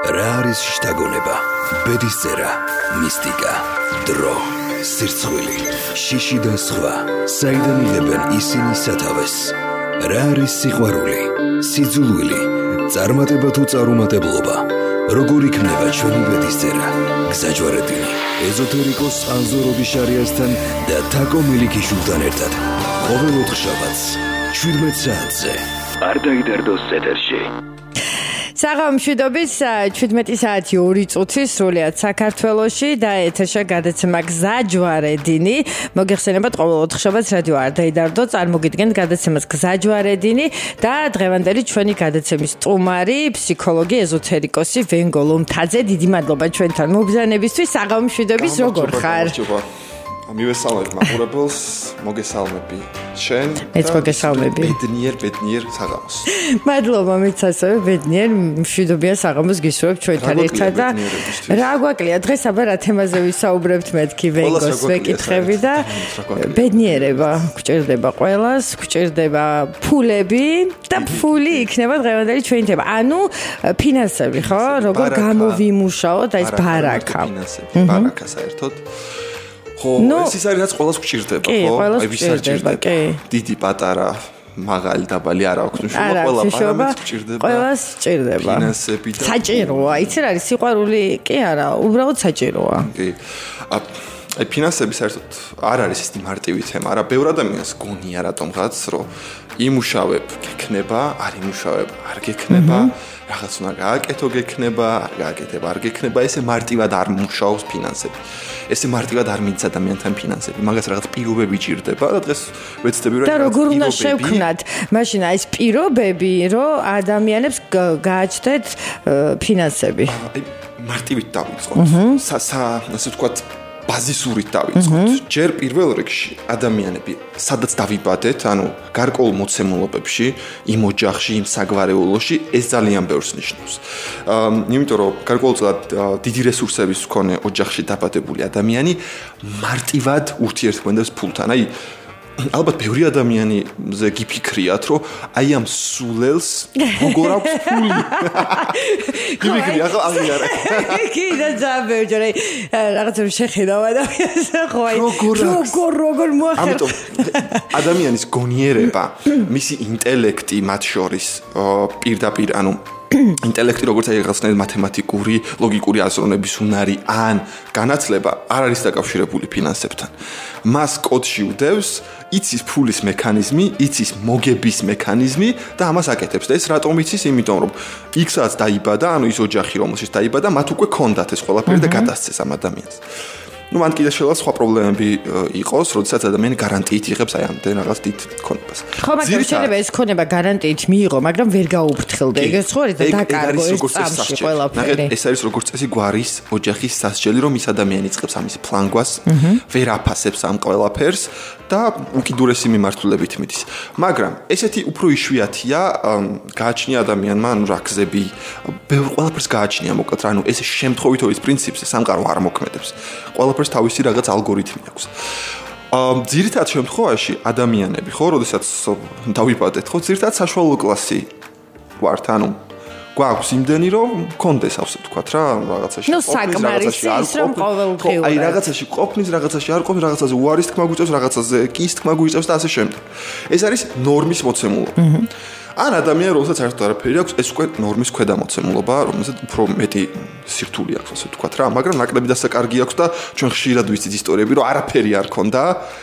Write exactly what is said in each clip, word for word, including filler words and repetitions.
რა არის შთაგონება, ბედისწერა, მისტიკა, დრო, სირცხვილი, შიში და სხვა, საიდან იღებენ ისინი სათავეს? რა არის სიყვარული, სიძულვილი, წარმატება თუ წარუმატებლობა? როგორ იქნება ჩვენი ბედისწერა? გზაჯვარედინი, ეზოთერიკოს ანზო როდიშარიასთან და თაკო მელიქიშვილთან ერთად. ყოველ ოთხშაბათს შვიდმეტ საათზე. არ დაიდარდოს ეთერში. საღამოშვიდობის შვიდმეტი საათი ორი წუთი სრულიად საქართველოში და ეთერში გადაცემა გზაჯვარედინი. მოგეხსენებათ ყოველ ოთხშაბათს რადიო არ დაიდარდო წარმოგიდგენთ გადაცემას გზაჯვარედინი და დღევანდელი ჩვენი გადაცემის სტუმარი ფსიქოლოგი ეზოთერიკოსი ვენგო ლომთაძე. დიდი მადლობა ჩვენთან მობრძანებისთვის. საღამოშვიდობის როგორ ხარ? მივესალმებ მაყურებელს, მოგესალმები შენ. მეც მოგესალმები. ბედნიერ, ბედნიერ საღამოს. მადლობა, მეც ასევე ბედნიერ, მშვიდობიან საღამოს გისურვებ ჩვენთან ერთად და რა გვაკლია დღეს აბა რა თემაზე ვისაუბრებთ მეთქი ვენგოს ვეკითხები და ბედნიერება გვჭირდება ყველას, გვჭირდება ფულები და ფული იქნება დღევანდელი ჩვენი თემა. ანუ ფინანსები, ხო? როგორ გამოვიმუშაოთ ეს ბარაკა. ფინანსები, ბარაკა საერთოდ ხო, ეს ის არის რაც ყველას გვჭირდება, ხო? აი ვისაც გვჭირდება. დიდი, პატარა, მაღალი, დაბალი არ აქვს მნიშვნელობა, ყველა პარამეტრს გვჭირდება. ყველას ჭირდება. ფინანსები და საჭიროა, იცი რა არის სიყვარული კი არა, უბრალოდ საჭიროა. კი. აი ფინანსები საერთოდ არ არის ისეთი მარტივი თემა, არა, ბევრ ადამიანს გონია რატომღაც, რომ იმუშავებ, გექნება, არ იმუშავებ, არ გექნება. რაღაც უნდა გააკეთო გექნება, არ გააკეთება, არ გექნება, ესე მარტივად არ მუშაობს ფინანსები. ესე მარტივად არ მიდის ადამიანთან ფინანსები. მაგას რაღაც პირობები ჭირდება და დღეს ვეცდები რომ და როგორ უნდა შევქმნათ მაშინ ეს პირობები, რომ ადამიანებს გააჩნდეთ ფინანსები. აი მარტივით დავიწყოთ. სა ასე ვთქვათ ბაზისურით დავიწყოთ. ჯერ პირველ რიგში ადამიანები სადაც დავიბადეთ, ანუ გარკვეულ მოცემულობებში, იმ ოჯახში, იმ საგვარეულოში, ეს ძალიან ბევრს ნიშნავს. იმიტომ რომ გარკვეულწილად დიდი რესურსების მქონე ოჯახში დაბადებული ადამიანი მარტივად ურთიერთობებს ფულთან. აი ალბათ ბევრი ადამიანზე გიფიქრიათ, რომ აი ამ სულელს როგორ აქვს ფული. გიფიქრია ხო აღიარა. კი და ძაბეჯერე რაღაცა შეხედავ ადამიანს ხო აი როგორ როგორ მოახერხა. ამიტომ ადამიანის გონიერება, მისი ინტელექტი მათ შორის პირდაპირ ანუ ინტელექტი როგორც აი რაღაცნაირად მათემატიკური, ლოგიკური აზროვნების უნარი ან განათლება არ არის დაკავშირებული ფინანსებთან. მას კოდში უდევს იცის ფულის მექანიზმი, იცის მოგების მექანიზმი და ამას აკეთებს. და ეს რატომ იცის? იმიტომ რომ იქ-საც დაიბადა, ანუ ის ოჯახი რომელშიც დაიბადა, მათ უკვე ქონდათ ეს ყველაფერი და გადასცეს ამ ადამიანს. ну მან კიდე შეიძლება სხვა პრობლემები იყოს, როდესაც ადამიანი გარანტიით იღებს აი ამდენ რაღაც დიდ ქონებას. ხო, მაგრამ შეიძლება ეს ქონება გარანტიით მიიღო, მაგრამ ვერ გაუფრთხილდა. ეგეც ხო არის და დაკარგო ეს წამში ყველაფერი. ეს არის როგორც წესი გვარის ოჯახის სასჯელი, რომ ის ადამიანი იწყებს ამის ფლანგვას, ვერ აფასებს ამ ყველაფერს და უკიდურესი მიმართულებით მიდის. მაგრამ ესეთი უფრო იშვიათია, გააჩნია ადამიანმა, ანუ რა გზები, ბევრ ყველაფერს გააჩნია მოკლედ, ანუ ეს შემთხვევითობის პრინციპზე სამყარო არ მოქმედებს. ყველაფერს თავისი რაღაც ალგორითმი აქვს. ძირითად შემთხვევაში ადამიანები, ხო, როდესაც დავიბადეთ, ხო, ძირითად საშუალო კლასი ვართ, ანუ გვაქვს იმდენი, რომ გქონდეს, ასე ვთქვათ რა, რაღაცაში. ნუ საკმარისი ის რომ ყოველდღიურად. აი რაღაცაში ყოფნის, რაღაცაში არ ყოფნის, რაღაცაზე უარის თქმა გვიწევს, რაღაცაზე კის თქმა გვიწევს და ასე შემდეგ. ეს არის ნორმის მოცემულობა. ან ადამიანი, რომელსაც საერთოდ არაფერი აქვს, ეს უკვე ნორმის ქვედა მოცემულობა, რომელსაც უფრო მეტი სირთულე აქვს, ასე ვთქვათ რა, მაგრამ ნაკლები დასაკარგი აქვს და ჩვენ ხშირად ვიცით ისტორიები, რომ არაფერი არ ქონდა,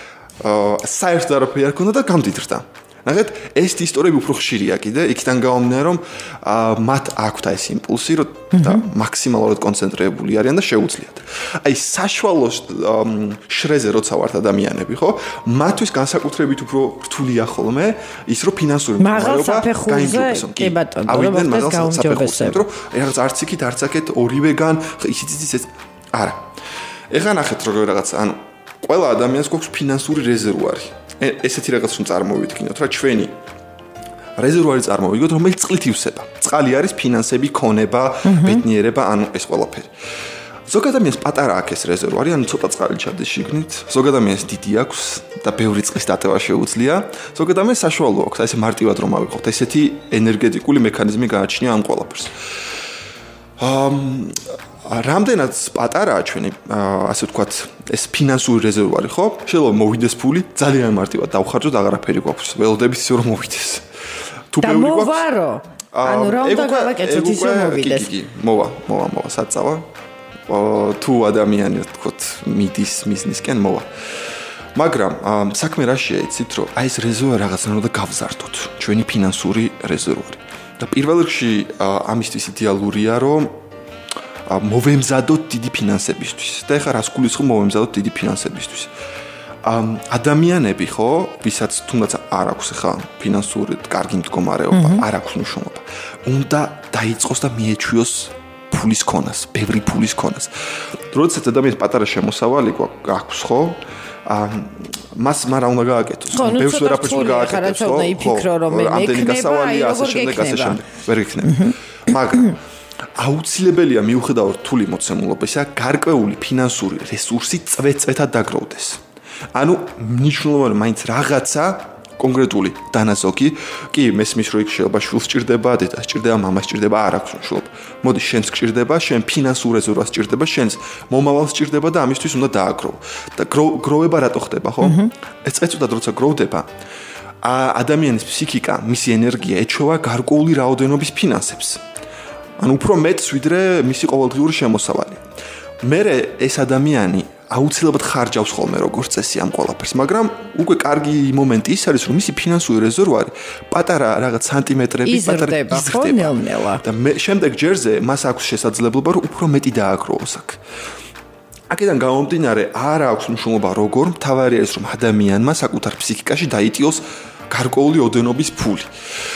საერთოდ არაფერი არ ქონდა და გამდიდრდა. ნახეთ, ეს ისტორიები უფრო ხშირია კიდე, იქიდან გამომდინარე, რომ მათ აქვთ ეს იმპულსი, რომ და მაქსიმალურად კონცენტრირებული არიან და შეუძლიათ. აი საშუალო შრეზე როცა ვართ ადამიანები, ხო? მათთვის განსაკუთრებით უფრო რთულია ხოლმე ის, რომ ფინანსური მდგომარეობა გაიმჯობესონ. კი ბატონო, რომ ეს გაუმჯობესებს. რომ რაღაც არც იქით, არც აქეთ ორივეგან ისიც ის ეს არა. ეხლა ნახეთ როგორ რაღაც, ანუ ყველა ადამიანს გვაქვს ფინანსური რეზერვუარი. ესეთი რაღაც რომ წარმოვიდგინოთ რა ჩვენი რეზერვუარი წარმოვიდგინოთ რომელიც წყლით ივსება. წყალი არის ფინანსები, ქონება, ბედნიერება, ანუ ეს ყველაფერი. ზოგ ადამიანს პატარა აქვს ეს რეზერვუარი, ანუ ცოტა წყალი ჩადის შიგნით, ზოგ ადამიანს დიდი აქვს და ბევრი წყლის დატევა შეუძლია, ზოგ ადამიანს საშუალო აქვს, აი ესე მარტივად რომ ავიღოთ, ესეთი ენერგეტიკული მექანიზმი გააჩნია ამ ყველაფერს. აა რამდენად პატარაა ჩვენი ასე ვთქვათ ეს ფინანსური რეზერვარი, ხო? შეიძლება მოვიდეს ფული, ძალიან მარტივად დავხარჯოთ, აღარაფერი გვაქვს. ველოდებით ისე რომ მოვიდეს. თუ ბევრი გვაქვს. და მოვარო. ანუ რა უნდა გავაკეთოთ ისე მოვიდეს. კი, კი, მოვა, მოვა, მოვა, საწავა. თუ ადამიანი ვთქვათ მიდის მიზნისკენ მოვა. მაგრამ საქმე რაშია იცით რომ აი ეს რეზერვარი რაღაცნაირად უნდა გავზარდოთ ჩვენი ფინანსური რეზერვარი. და პირველ რიგში ამისთვის იდეალურია რომ მოვემზადოთ დიდი ფინანსებისთვის. და ეხლა რას გულისხმობ მოვემზადოთ დიდი ფინანსებისთვის? ადამიანები ხო, ვისაც თუნდაც არ აქვს ახლა ფინანსური კარგი მდგომარეობა, არ აქვს მნიშვნელობა. უნდა დაიწყოს და მიეჩვიოს ფულის ქონას, ბევრი ფულის ქონას. როდესაც ადამიანს პატარა შემოსავალი აქვს, ხო? აა მას მარა უნდა გააკეთოს. ბევრს ვერაფერს უნდა გააკეთოს, ხო? უნდა იფიქრო რომ მე მექნება, აი როგორ გექნება. ვერ გექნება. მაგრამ აუცილებელია მიუხედავად რთული მოცემულობისა, გარკვეული ფინანსური რესურსი წვეწვეთად დაგროვდეს. ანუ მნიშვნელოვანი მაინც რაღაცა კონკრეტული დანაზოგი, კი მესმის რო იქ შეიძლება შვილს ჭირდება, დედას ჭირდება, მამას ჭირდება, არ აქვს მნიშვნელობა. მოდი შენს ჭირდება, შენ ფინანსურ რეზერვას ჭირდება, შენს მომავალს ჭირდება და ამისთვის უნდა დააგროვო. და გროვება რატო ხდება, ხო? ეს წეწუდად როცა გროვდება, ადამიანის ფსიქიკა, მისი ენერგია ეჩვევა გარკვეული რაოდენობის ფინანსებს. ანუ უფრო მეტს ვიდრე მისი ყოველდღიური შემოსავალი. მერე ეს ადამიანი აუცილებლად ხარჯავს ხოლმე როგორც წესი ამ ყველაფერს, მაგრამ უკვე კარგი მომენტი ის არის, რომ მისი ფინანსური რეზერვარი პატარა რაღაც სანტიმეტრებით პატარა იზრდება. და შემდეგ ჯერზე მას აქვს შესაძლებლობა, რომ უფრო მეტი დააგროვოს აქ. აქედან გამომდინარე, არ აქვს მნიშვნელობა როგორ, მთავარია ის, რომ ადამიანმა საკუთარ ფსიქიკაში დაიტიოს გარკვეული ოდენობის ფული.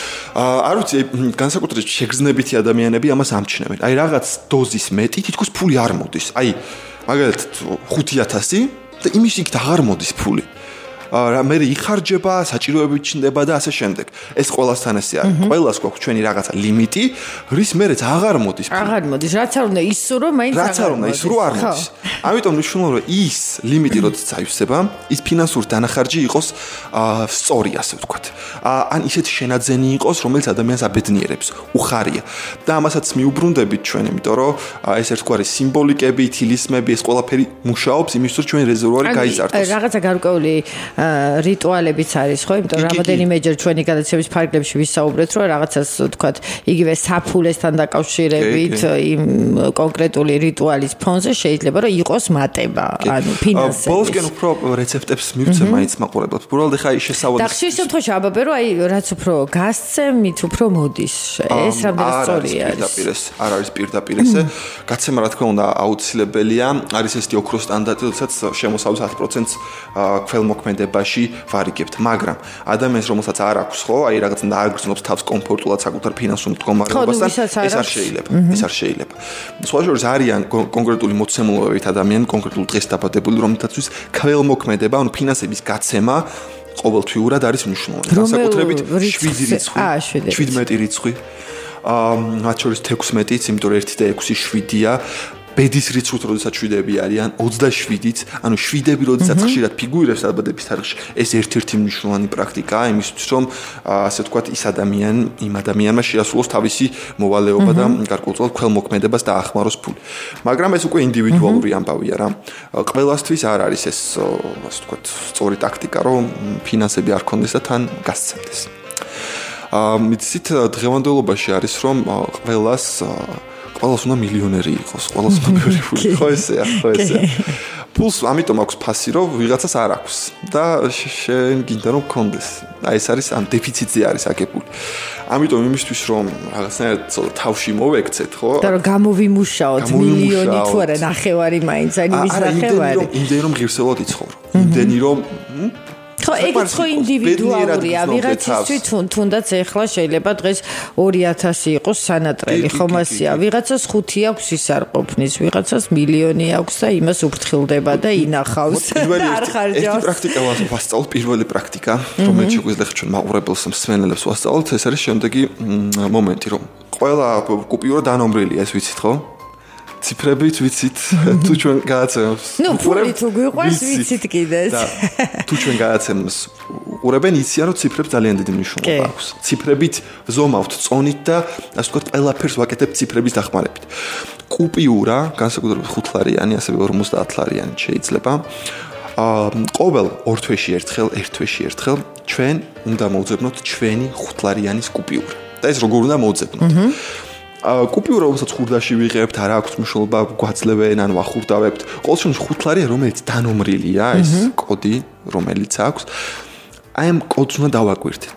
არ ვიცი, განსაკუთრებით შეგრძნებითი ადამიანები ამას ამჩნევენ. აი რაღაც დოზის მეტი თითქოს ფული არ მოდის. აი მაგალითად ხუთი ათასი და იმის იქ აღარ მოდის ფული. რა მე იხარჯება, საჭიროებებით ჩნდება და ასე შემდეგ. ეს ყველასთან ესე არის. ყველას გვაქვს ჩვენი რაღაცა ლიმიტი, რის მერეც აღარ მოდის ფული. აღარ მოდის, რაც არ უნდა ისურო, მაინც აღარ მოდის. რაც არ უნდა ისურო, არ მოდის. ამიტომ მნიშვნელოვანია რომ ის ლიმიტი როდესაც აივსება, ის ფინანსური დანახარჯი იყოს სწორი, ასე ვთქვათ. ან ისეთ შენაძენი იყოს, რომელიც ადამიანს აბედნიერებს, უხარია. და ამასაც მიუბრუნდებით ჩვენ, იმიტომ რომ ეს ერთგვარი სიმბოლიკები, თილისმები, ეს ყველაფერი მუშაობს იმისთვის, რომ ჩვენი რეზერვარი გაიზარდოს. რაღაცა გარკვეული რიტუალებიც არის, ხო? იმიტომ რომ რამოდენიმეჯერ ჩვენი გადაცემის ფარგლებში ვისაუბრეთ, რომ რაღაცას ვთქვათ, იგივე საფულესთან დაკავშირებით იმ კონკრეტული რიტუალის ფონზე შეიძლება რომ იყოს მატება, ანუ ფინანსები. ბოლოსკენ უფრო რეცეპტებს მივცე მაინც მაყურებლებს. უბრალოდ ხა ის შესავალი. და ხშირ შემთხვევაში აბაბე რომ აი რაც უფრო გასცე, მით უფრო მოდის. ეს რამდენად სწორია არის. პირდაპირ არ არის პირდაპირ ესე. გაცემა რა თქმა უნდა აუცილებელია. არის ეს ოქრო სტანდარტი, როდესაც შემოსავლის ათი პროცენტს ქველმოქმედებაში ვარიგებთ, მაგრამ ადამიანს რომელსაც არ აქვს, ხო, აი რაღაც დააგრძნობს თავს კომფორტულად საკუთარ ფინანსურ მდგომარეობასთან, ეს არ შეიძლება. ეს არ შეიძლება. სხვა შორის არიან კონკრეტული მოცემულობებით ადამიანი, კონკრეტულ დღეს დაბადებული, რომელთაც ქველმოქმედება, ანუ ფინანსების გაცემა ყოველთვიურად არის მნიშვნელოვანი. განსაკუთრებით შვიდი რიცხვი, შვიდმეტი რიცხვი. აა მათ შორის თექვსმეტიც, იმიტომ რომ ერთი და ექვსი შვიდია. ბედის რიცხვით როდესაც შვიდები არიან ოცდაშვიდიც, ანუ შვიდები როდესაც ხშირად ფიგურირებს დაბადების თარიღში, ეს ერთ-ერთი მნიშვნელოვანი პრაქტიკაა იმისთვის, რომ ასე ვთქვათ, ის ადამიანი, იმ ადამიანმა შეასრულოს თავისი მოვალეობა და გარკვეულწილად ქველმოქმედებას დაახმაროს ფული. მაგრამ ეს უკვე ინდივიდუალური ამბავია რა. ყველასთვის არ არის ეს, ასე ვთქვათ, სწორი ტაქტიკა, რომ ფინანსები არ ქონდეს და თან გასცემდეს. აა მიცით დღევანდელობაში არის, რომ ყველას ყველას უნდა მილიონერი იყოს, ყველას უნდა ბევრი ფული. ხო ესეა, ხო ესეა. პლუს ამიტომ აქვს ფასი, რომ ვიღაცას არ აქვს და შენ გინდა რომ გქონდეს. აი ეს არის ამ დეფიციტზე არის აგებული. ამიტომ იმისთვის რომ რაღაცნაირად თავში მოვექცეთ, ხო? და რომ გამოვიმუშაოთ მილიონი თუ არა ნახევარი მაინც, აი მის ნახევარი. იმდენი რომ ღირსეულად იცხოვრო. იმდენი რომ ხო, ეგეც ხო ინდივიდუალურია, ვიღაცისთვის თუნდაც ეხლა შეიძლება დღეს ორი ათასი იყოს სანატრელი, ხომ ასეა, ვიღაცას ხუთი აქვს ის არ ყოფნის, ვიღაცას მილიონი აქვს და იმას უფრთხილდება და ინახავს და არ ხარჯავს. ეს პრაქტიკა ვასწავლ, პირველი პრაქტიკა, რომელიც შეგვიძლია ჩვენ მაყურებელს მსმენელებს ვასწავლოთ, ეს არის შემდეგი მომენტი, რომ ყველა კუპიურა დანომრილია, ეს ვიცით ხო? ციფრებით ვიცით თუ ჩვენ გააცემს ნუ ფული თუ გვიყვარს ვიცით კიდეს და თუ ჩვენ გააცემს უყურებენ იციან რომ ციფრებს ძალიან დიდი მნიშვნელობა აქვს ციფრებით ზომავთ წონით და ასე ვთქვათ ყველაფერს ვაკეთებთ ციფრების დახმარებით კუპიურა განსაკუთრებით ხუთლარიანი ასევე ორმოცდაათლარიანი შეიძლება ყოველ ორ თვეში ერთხელ ერთ თვეში ერთხელ ჩვენ უნდა მოვძებნოთ ჩვენი ხუთლარიანის კუპიურა და ეს როგორ უნდა მოვძებნოთ კუპიურა რომელსაც ხურდაში ვიღებთ არა აქვს მნიშვნელობა გვაძლევენ ან ვახურდავებთ ყოველ შემთხვევაში ხუთლარია რომელიც დანომრილია ეს კოდი რომელიც აქვს აი ამ კოდს უნდა დავაკვირდეთ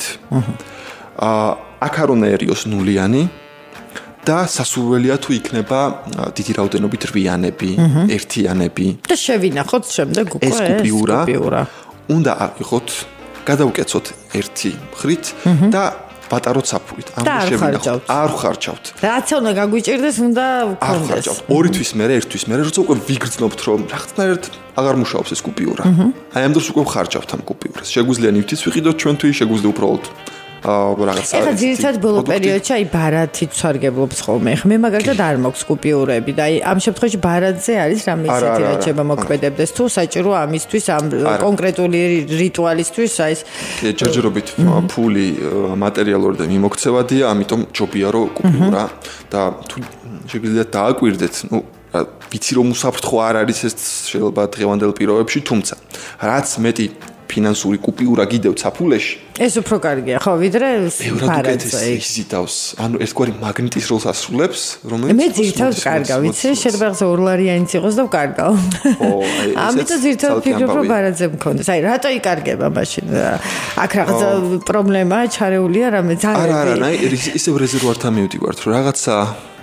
აქ არ უნდაერიოს ნულიანი და სასურველია თუ იქნება დიდი რაოდენობით რვიანები, ერთიანები. და შევინახოთ შემდეგ უკვე ეს კუპიურა. უნდა აიღოთ, გადავუკეცოთ ერთი მხრით და ვატაროთ საფულით. ამას შევინახოთ. არ ხარჯავთ. რაც უნდა გაგვიჭირდეს, უნდა გქონდეს. ორი თვის მერე, ერთ თვის მერე, როცა უკვე ვიგრძნობთ, რომ რაღაცნაირად აღარ მუშაობს ეს კუპიურა. აი ამ დროს უკვე ხარჯავთ ამ კუპიურას. შეგვიძლია ნივთიც ვიყიდოთ ჩვენთვის, შეგვიძლია უბრალოდ რაღაცა. ეხლა ძირითადად ბოლო პერიოდში აი ბარათით სარგებლობს ხოლმე. მე მაგალითად არ მაქვს კუპიურები და აი ამ შემთხვევაში ბარათზე არის რამე ისეთი რაც შეიძლება მოქმედებდეს თუ საჭირო ამისთვის ამ კონკრეტული რიტუალისთვის აი ეს ჯერჯერობით ფული მატერიალური და მიმოქცევადია, ამიტომ ჯობია რომ კუპიურა და თუ შეგვიძლია დააკვირდეთ, ну ვიცი რომ უსაფრთხო არ არის ეს შეიძლება დღევანდელ პირობებში, თუმცა რაც მეტი ფინანსური კუპიურა გიდევთ საფულეში ეს უფრო კარგია ხო ვიდრე ბარათზე იზიდავს ანუ ერთგვარი მაგნიტის როლს ასრულებს რომელიც მე ძირითადად კარგა ვიცი შეიძლება ხზე ორლარიანიც იყოს და ვკარგავ ო აი ეს ამიტომ ძირითადად ფიქრობ რომ ბარათზე მქონდეს აი რატო იკარგება მაშინ აქ რაღაცა პრობლემაა ჩარეულია რამე ძალიან არა არა აი ისევ რეზერვართან მივდივართ რომ რაღაცა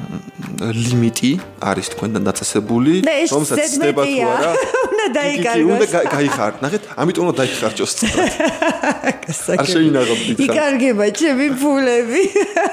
ლიმიტი არის თქვენთან დაწესებული რომელსაც ცდება თუ არა უნდა დაიკარგოს უნდა გაიხარ ნახეთ ამიტომ უნდა დაიხარჯოს არ შეინაღო დიდხანს იკარგება ჩემი ფულები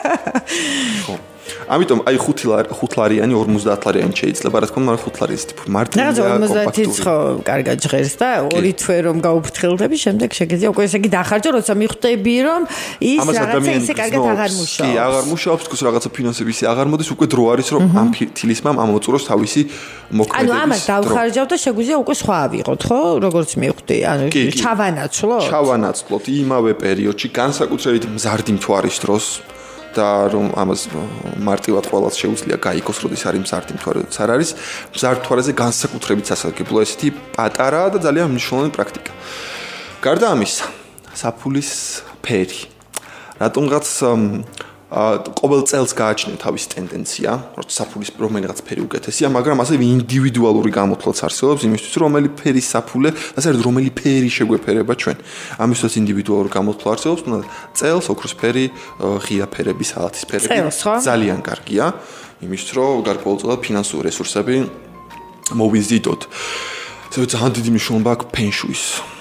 ხო ამიტომ აი ხუთლარიანი ორმოცდაათლარიანი შეიძლება რა თქმა უნდა ხუთლარიის ტიპი მარტივია ორმოცდაათიც ხო კარგად ჟღერს და ორი თვე რომ გაუფრთხილდები შემდეგ შეგეძლია უკვე ესე იგი დახარჯო როცა მიხვდები რომ ის რაღაცა ისე კარგად აღარ მუშაობს კი აღარ მუშაობს თქოს რაღაცა ფინანსები ისე აღარ მოდის უკვე დრო არის რომ ამ თილისმამ ამოწუროს თავისი მოქმედების ანუ ამას დავხარჯავ და შეგვიძლია უკვე სხვა ავიღოთ ხო როგორც მიხვდი ანუ ჩავანაცვლოთ ჩავანაცვლოთ იმავე პერიოდში განსაკუთრებით მზარდი მთვარის დროს და რომ ამას მარტივად ყველას შეუძლია გაიქოს, როდის არის მზარდი მთვარე, არ არის მზარდ მთვარეზე განსაკუთრებით სასარგებლო ესეთი პატარა და ძალიან მნიშვნელოვანი პრაქტიკა. გარდა ამისა, საფულის ფერი. რატომღაც ყოველ წელს გააჩნია თავისი ტენდენცია, რომ საფულის რომელიღაც ფერი უკეთესია, მაგრამ ასევე ინდივიდუალური გამოთვლაც არსებობს იმისთვის, რომ რომელი ფერის საფულე, ასე რომ რომელი ფერი შეგვეფერება ჩვენ. ამისთვის ინდივიდუალური გამოთვლა არსებობს, თუმცა წელს ოქროს ფერი, ღია ფერები, სალათის ფერები ძალიან კარგია, იმისთვის, რომ გარკვეულწილად ფინანსური რესურსები მოვიზიდოთ. ეს ძალიან დიდი მნიშვნელობა აქვს ფენშუის.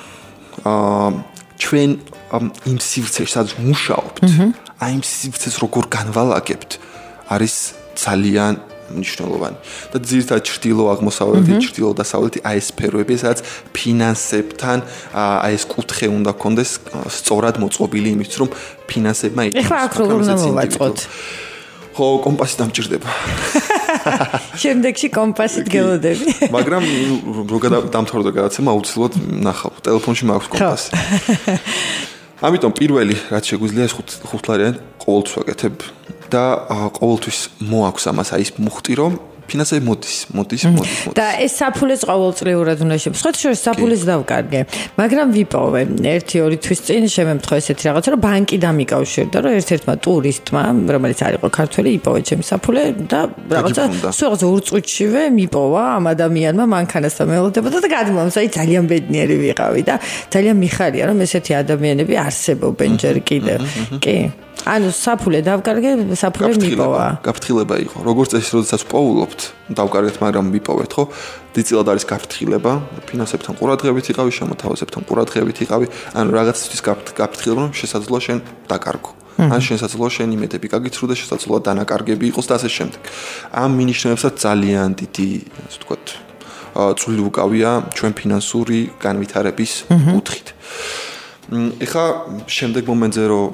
აა ჩვენ იმ სივრცეში სადაც მუშაობთ აი იმ სივრცეს როგორ განვალაგებთ არის ძალიან მნიშვნელოვანი და ძირითადად ჩრდილო აღმოსავლეთი ჩრდილო დასავლეთი აი ეს სფეროები სადაც ფინანსებთან აი ეს კუთხე უნდა გქონდეს სწორად მოწყობილი იმისთვის რომ ფინანსებმა იქნას ეხლა აქ როგორ უნდა მოვაწყოთ ხო კომპასი დამჭირდება შემდეგში კომპასით გელოდები მაგრამ როგორ დამთავრდა გადაცემა აუცილებლად ნახავ ტელეფონში მაქვს კომპასი ამიტომ პირველი რაც შეგვიძლია ეს ხუთლარიანი ყოველთვის ვაკეთებ და ყოველთვის მოაქვს ამას აი ეს მუხტი რომ ფინანსები მოდის, მოდის, მოდის, მოდის. და ეს საფულეს ყოველწლიურად უნდა შემსხვეთ, შორის საფულეს დავკარგე. მაგრამ ვიპოვე ერთი ორი თვის წინ შემემთხო ესეთი რაღაცა, რომ ბანკი დამიკავშირდა, რომ ერთ-ერთმა ტურისტმა, რომელიც არ იყო ქართველი, იპოვა ჩემი საფულე და რაღაცა სულ ურწუჩივე მიპოვა ამ ადამიანმა მანქანასთან მეელოდებოდა და გადმომს, აი ძალიან ბედნიერი ვიყავი და ძალიან მიხარია, რომ ესეთი ადამიანები არსებობენ ჯერ კიდევ. კი. ანუ საფულე დავკარგე, საფულე მიპოვა. გაფრთხილება იყო. როგორც ეს როდესაც პოულობთ, დავკარგეთ, მაგრამ მიპოვეთ, ხო? დიდწილად არის გაფრთხილება, ფინანსებთან ყურადღებით იყავი, შემოთავაზებთან ყურადღებით იყავი, ანუ რაღაცისთვის გაფრთხილება, რომ შესაძლოა შენ დაკარგო. ან შესაძლოა შენ იმედები გაგიცრუ და შესაძლოა დანაკარგები იყოს და ასე შემდეგ. ამ მინიშნებებსაც ძალიან დიდი, ასე ვთქვათ, წვლილი უკავია ჩვენ ფინანსური განვითარების კუთხით. ეხა შემდეგ მომენტზე რომ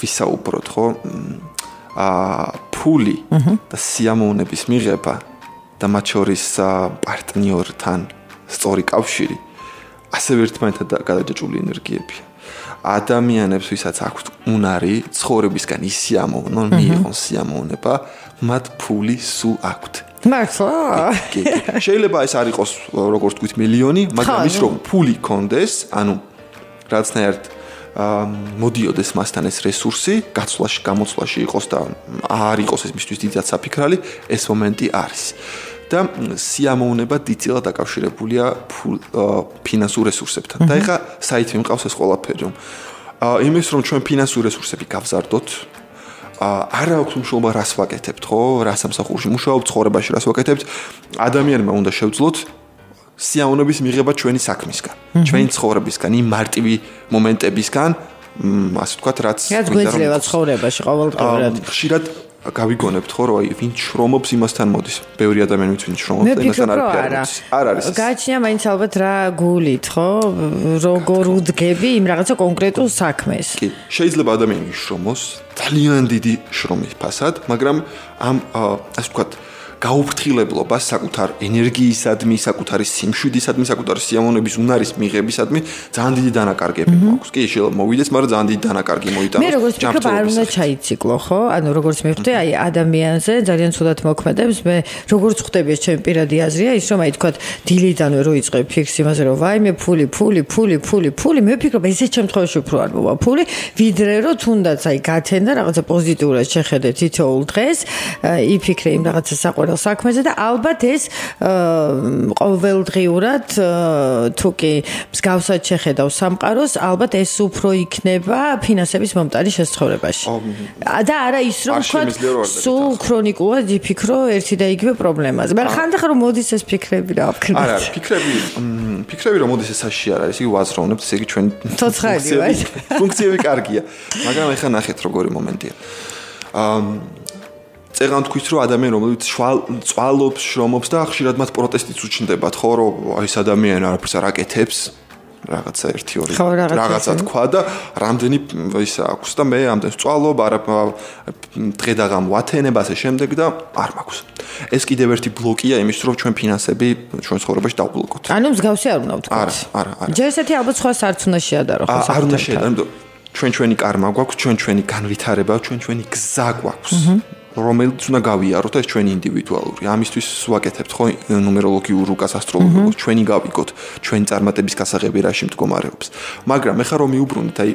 ვისაუბროთ, ხო? აა ფული და სიამოვნების მიღება და მათ შორის პარტნიორთან სწორი კავშირი ასევე ერთმანეთთან გადაჯაჭვული ენერგიებია. ადამიანებს, ვისაც აქვთ უნარი ცხოვრებისგან ის სიამოვნო, მიიღონ სიამოვნება, მათ ფული სულ აქვთ. მართლა? შეიძლება ეს არ იყოს როგორც თქვით მილიონი, მაგრამ ის რომ ფული კონდეს, ანუ რაღაცნაირად მოდიოდეს მასთან ეს რესურსი, გაცვლაში, გამოცვლაში იყოს და არ იყოს ეს მისთვის დიდად საფიქრალი, ეს მომენტი არის. და სიამოვნება დიდწილად დაკავშირებულია ფინანსურ რესურსებთან. და ეხლა საით მიმყავს ეს ყველაფერი. იმის რომ ჩვენ ფინანსურ რესურსები გავზარდოთ, არ აქვს მნიშვნელობა რას ვაკეთებთ, ხო? რა სამსახურში მუშაობთ, ცხოვრებაში რას ვაკეთებთ, ადამიანმა უნდა შევძლოთ სიამოვნების მიღება ჩვენი საქმისგან, ჩვენი ცხოვრებისგან, იმ მარტივი მომენტებისგან, ასე ვთქვათ, რაც გვეძლევა ცხოვრებაში ყოველდღიურად. ხშირად გავიგონებთ ხო, რომ აი ვინ შრომობს იმასთან მოდის. ბევრი ადამიანი ვინ შრომობს და იმასთან არ არის. არ არის. გააჩნია მაინც ალბათ რა გულით, ხო? როგორ უდგები იმ რაღაცა კონკრეტულ საქმეს. კი, შეიძლება ადამიანი შრომოს ძალიან დიდი შრომის ფასად, მაგრამ ამ ასე ვთქვათ გაუფრთხილებლობა საკუთარ ენერგიისადმი, საკუთარი სიმშვიდისადმი, საკუთარი სიამოვნების უნარის მიღებისადმი ძალიან დიდი დანაკარგები მაქვს. კი, შეიძლება მოვიდეს, მაგრამ ძალიან დიდი დანაკარგი მოიტანოს. მე როგორც ვფიქრობ, არ უნდა ჩაიციკლო, ხო? ანუ როგორც მივხვდი, აი ადამიანზე ძალიან ცუდად მოქმედებს. მე როგორც ხვდები, ეს ჩემი პირადი აზრია, ის რომ აი თქვა დილიდანვე რო იწყებ ფიქს იმაზე, რომ ვაიმე, ფული, ფული, ფული, ფული, ფული, მე ვფიქრობ, ესე შემთხვევაში უფრო არ მოვა ფული, ვიდრე რომ თუნდაც აი გათენდა რაღაცა პოზიტიურად შეხედე თითოეულ დღეს, იფიქრე იმ რაღაცა საყვარელ საქმეზე და ალბათ ეს ყოველდღიურად თუ კი მსგავსად შეხედავ სამყაროს, ალბათ ეს უფრო იქნება ფინანსების მომტანი შესაძლებელობაში. და არა ის რომ თქვა სულ ქრონიკულად იფიქრო ერთი და იგივე პრობლემაზე. მაგრამ ხანდახან რომ მოდის ეს ფიქრები რა ვქნა. არა, ფიქრები, ფიქრები რომ მოდის ეს საში არ არის, იგი ვაზროვნებთ, ესე იგი ჩვენ ფუნქციები კარგია. მაგრამ ეხლა ნახეთ როგორი მომენტია. აა წეგან თქვით რომ ადამიანი რომელიც წვალობს, შრომობს და ხშირად მათ პროტესტიც უჩნდებათ, ხო, რომ ეს ადამიანი არაფერს არ აკეთებს, რაღაცა ერთი ორი რაღაცა თქვა და რამდენი ის აქვს და მე ამდენს წვალობ, არა დღე და ღამ ვათენებ ასე შემდეგ და არ მაქვს. ეს კიდევ ერთი ბლოკია იმის რომ ჩვენ ფინანსები ჩვენ ცხოვრებაში დავბლოკოთ. ანუ მსგავსი არ უნდა ვთქვათ. არა, არა, არა. ჯერ ესეთი ალბათ სხვა არც უნდა შეადარო, ხო? არ უნდა შეადარო, იმიტომ ჩვენ ჩვენი კარმა გვაქვს, ჩვენ ჩვენი განვითარება, ჩვენ ჩვენი გზა გვაქვს. რომელიც უნდა გავიაროთ ეს ჩვენი ინდივიდუალური. ამისთვის ვაკეთებთ ხო ნუმეროლოგიურ რუკას ასტროლოგიას, ჩვენი გავიგოთ, ჩვენი წარმატების გასაღები რაში მდგომარეობს. მაგრამ ეხლა რომ მიუბრუნდით, აი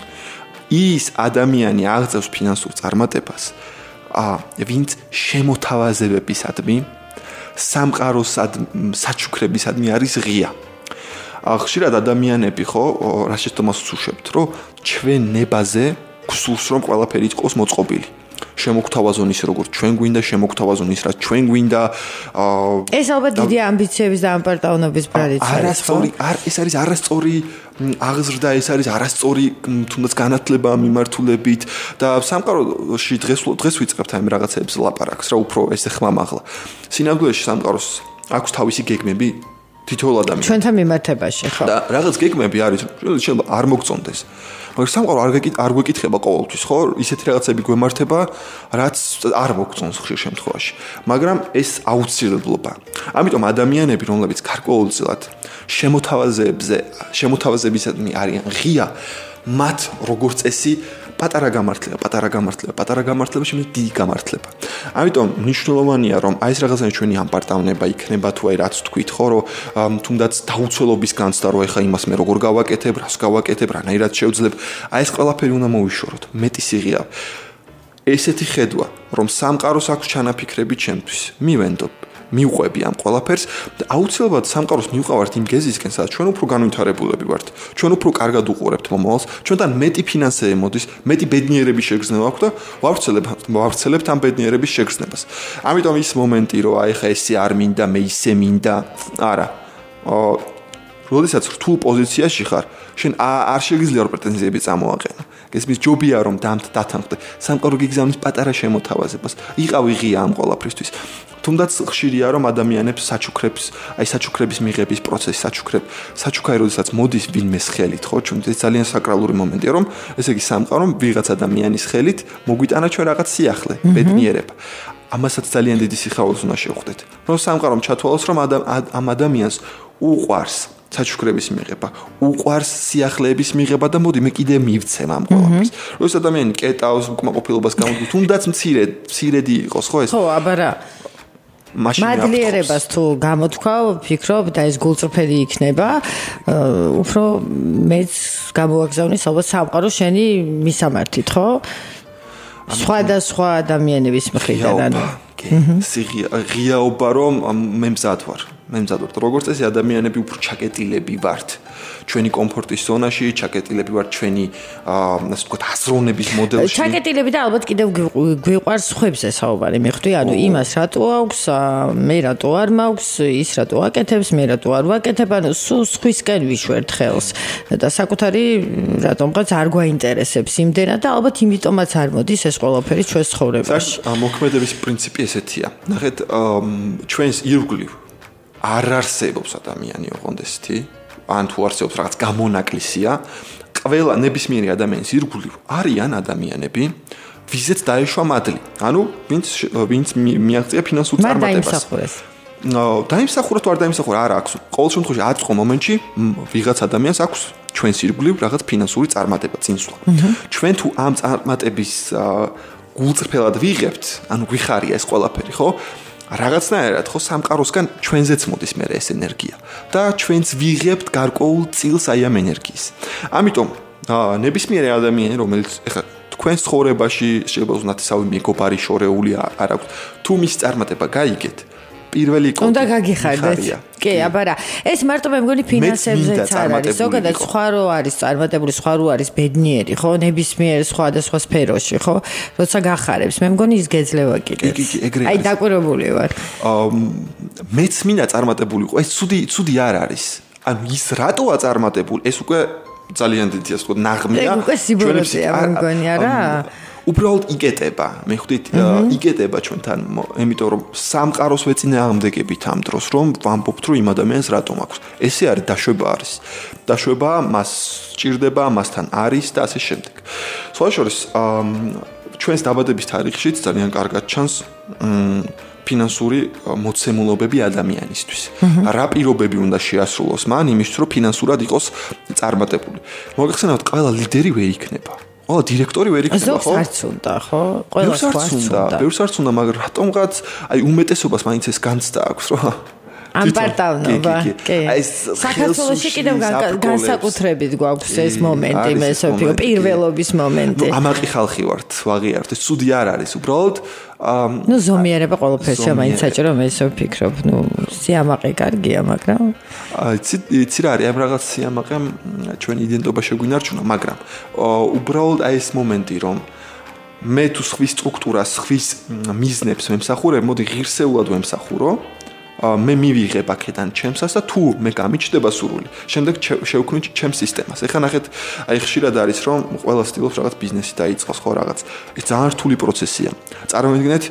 ის ადამიანი აღწევს ფინანსურ წარმატებას, ა ვინც შემოთავაზებებისადმი, სამყაროსად საჩუქრებისადმი არის ღია. ხშირად ადამიანები ხო რა შეცდომას უშვებთ, რომ ჩვენ ნებაზე გსურს რომ ყველაფერი იყოს მოწყობილი. შემოგთავაზონ ის როგორც ჩვენ გვინდა, შემოგთავაზონ ის რაც ჩვენ გვინდა. ეს ალბათ დიდი ამბიციების და ამპარტავნობის ბრალიც არის. არასწორი, არ ეს არის არასწორი აღზრდა, ეს არის არასწორი თუნდაც განათლება მიმართულებით და სამყაროში დღეს დღეს ვიწყებთ ამ რაღაცებს ლაპარაკს, რა უფრო ესე ხმამაღლა. სინამდვილეში სამყაროს აქვს თავისი გეგმები თითოეულ ადამიანს. ჩვენთან მიმართებაში, ხო? და რაღაც გეგმები არის, შეიძლება არ მოგწონდეს. მაგრამ სამყარო არ გეკით არ გვეკითხება ყოველთვის, ხო? ისეთი რაღაცები გვემართება, რაც არ მოგწონს ხშირ შემთხვევაში. მაგრამ ეს აუცილებლობა. ამიტომ ადამიანები, რომლებიც გარკვეულწილად შემოთავაზებებზე, შემოთავაზებისადმი არიან ღია, მათ როგორც წესი პატარა გამართლება, პატარა გამართლება, პატარა გამართლება, შემდეგ დიდი გამართლება. ამიტომ მნიშვნელოვანია, რომ აი ეს რაღაცა ჩვენი ამპარტავნება იქნება თუ აი რაც თქვით, ხო, რომ თუნდაც დაუცველობის განცდა, რომ ეხა იმას მე როგორ გავაკეთებ, რას გავაკეთებ, რანაირად შევძლებ, აი ეს ყველაფერი უნდა მოვიშოროთ. მეტი სიღია. ესეთი ხედვა, რომ სამყაროს აქვს ჩანაფიქრები ჩემთვის, მივენდობ. მიუყვები ამ ყველაფერს და აუცილებლად სამყაროს მივყავართ იმ გეზისკენ, სადაც ჩვენ უფრო განვითარებულები ვართ. ჩვენ უფრო კარგად უყურებთ მომავალს, ჩვენთან მეტი ფინანსები მოდის, მეტი ბედნიერების შეგრძნება აქვს და ვავრცელებთ ვავრცელებთ ამ ბედნიერების შეგრძნებას. ამიტომ ის მომენტი, რომ აი ხა ესე არ მინდა, მე ისე მინდა, არა. აა როდესაც რთულ პოზიციაში ხარ, შენ არ შეგიძლია რომ პრეტენზიები წამოაყენო. გესმის ჯობია რომ დათანხმდე. სამყარო გიგზავნის პატარა შემოთავაზებას. იყავი ღია ამ ყველაფრისთვის. თუნდაც ხშირია რომ ადამიანებს საჩუქრებს, აი საჩუქრების მიღების პროცესი საჩუქრებ, საჩუქარი როდესაც მოდის ვინმეს ხელით, ხო? ჩვენ ეს ძალიან საკრალური მომენტია, რომ ესე იგი სამყარომ ვიღაც ადამიანის ხელით მოგვიტანა ჩვენ რაღაც სიახლე, ბედნიერება. ამასაც ძალიან დიდი სიხარულს უნდა შევხვდეთ. რომ სამყარომ ჩათვალოს, რომ ამ ადამიანს უყვარს საჩუქრების მიღება, უყვარს სიახლეების მიღება და მოდი მე კიდე მივცემ ამ ყველაფერს. როდის ადამიანი კეტავს, უკმაყოფილებას გამოდგის, თუნდაც მცირე, მცირედი იყოს, ხო ეს? ხო, აბა რა. მადლიერებას თუ გამოთქვა, ვფიქრობ და ეს გულწრფელი იქნება, უფრო მეც გამოვაგზავნი ალბათ სამყარო შენი მისამართით, ხო? სხვადასხვა ადამიანების მხრიდან, ანუ ღიაობა რომ მე მზად ვარ. მე მზად ვარ. როგორც წესი ადამიანები უფრო ჩაკეტილები ვართ. ჩვენი კომფორტის ზონაში, ჩაკეტილები ვართ ჩვენი ასე ვთქვათ, აზროვნების მოდელში. ჩაკეტილები და ალბათ კიდევ გვიყვარს ხვებზე საუბარი მიხვდი, ანუ იმას რატო აქვს, მე რატო არ მაქვს, ის რატო აკეთებს, მე რატო არ ვაკეთებ, ანუ სულ სხვისკენ ვიშვერთ ხელს და საკუთარი რატომღაც არ გვაინტერესებს იმდენად და ალბათ იმიტომაც არ მოდის ეს ყველაფერი ჩვენს ცხოვრებაში. მოქმედების პრინციპი ესეთია. ნახეთ, ჩვენს ირგვლივ არ არსებობს ადამიანი ოღონდ ესეთი ან თუ არსებობს რაღაც გამონაკლისია, ყველა ნებისმიერი ადამიანის ირგვლივ არიან ადამიანები, ვიზეც დაეშვა მადლი. ანუ ვინც ვინც მიაღწია ფინანსურ წარმატებას. დაიმსახურა თუ არ დაიმსახურა, არა აქვს. ყოველ შემთხვევაში აწყო მომენტში ვიღაც ადამიანს აქვს ჩვენს ირგვლივ რაღაც ფინანსური წარმატება წინსვლა. ჩვენ თუ ამ წარმატების გულწრფელად ვიღებთ, ანუ გვიხარია ეს ყველაფერი, ხო? რაღაცნაირად ხო სამყაროსგან ჩვენზეც მოდის მე ეს ენერგია და ჩვენც ვიღებთ გარკვეულ წილს აი ამ ენერგიის. ამიტომ ნებისმიერი ადამიანი რომელიც ეხლა თქვენს ცხოვრებაში შეიძლება უზნათესავი მეგობარი შორეული არ აქვს თუ მის წარმატება გაიგეთ პირველი კონტაქტი უნდა გაგიხარდეთ. კი, აბა რა. ეს მარტო მე მგონი ფინანსებზეც არ არის. ზოგადად სხვა რო არის წარმატებული, სხვა რო არის ბედნიერი, ხო? ნებისმიერ სხვადასხვა სფეროში, ხო? როცა გახარებს, მე მგონი ის გეძლევა კიდე. კი, კი, ეგრე. აი დაკვირვებული ვარ. აა მეც მინდა წარმატებული იყო. ეს ცუდი, ცუდი არ არის. ანუ ის რატოა წარმატებული? ეს უკვე ძალიან დიდი ასე ვთქვათ, ნაღმია. ეგ უკვე სიბოროტეა, მე მგონი, არა? უბრალოდ იკეტება, მე ხვდით, იკეტება ჩვენთან, იმიტომ რომ სამყაროს ვეწინააღმდეგებით ამ დროს, რომ ვამბობთ, რომ იმ ადამიანს რატომ აქვს. ესე არის დაშვება არის. დაშვება მას სჭირდება, მასთან არის და ასე შემდეგ. სხვა შორის, ჩვენს დაბადების თარიღშიც ძალიან კარგად ჩანს ფინანსური მოცემულობები ადამიანისთვის. რა პირობები უნდა შეასრულოს მან იმისთვის, რომ ფინანსურად იყოს წარმატებული. მოგეხსენებათ, ყველა ლიდერი ვერ იქნება. ო, დირექტორი ვერ იქნება, ხო? ზოგს არც უნდა, ხო? ყველას არც უნდა. ბევრს არც უნდა, მაგრამ რატომღაც აი უმეტესობას მაინც ეს განცდა აქვს, რა. ამპარტავნობა, კი. აი ეს საქართველოში კიდევ განსაკუთრებით გვაქვს ეს მომენტი, მე ვფიქრობ, პირველობის მომენტი. ნუ ამაყი ხალხი ვართ, ვაღიარებთ, ეს ცუდი არ არის, უბრალოდ ნუ ზომიერება ყველაფერში მაინც საჭირო, მე ისე ვფიქრობ, ნუ სიამაყე კარგია, მაგრამ იცი იცი რა არის, ამ რაღაც სიამაყემ ჩვენ იდენტობა შეგვინარჩუნა, მაგრამ უბრალოდ აი ეს მომენტი, რომ მე თუ ხვის სტრუქტურას, ხვის მიზნებს ვემსახურებ, მოდი ღირსეულად ვემსახურო, მე მივიღებ აქედან ჩემსას და თუ მე გამიჩნდება სურვილი, შემდეგ შევქმნი ჩემს სისტემას. ეხლა ნახეთ, აი ხშირად არის რომ ყველა ცდილობს რაღაც ბიზნესი დაიწყოს, ხო რაღაც. ეს ძალიან რთული პროცესია. წარმოვიდგინეთ,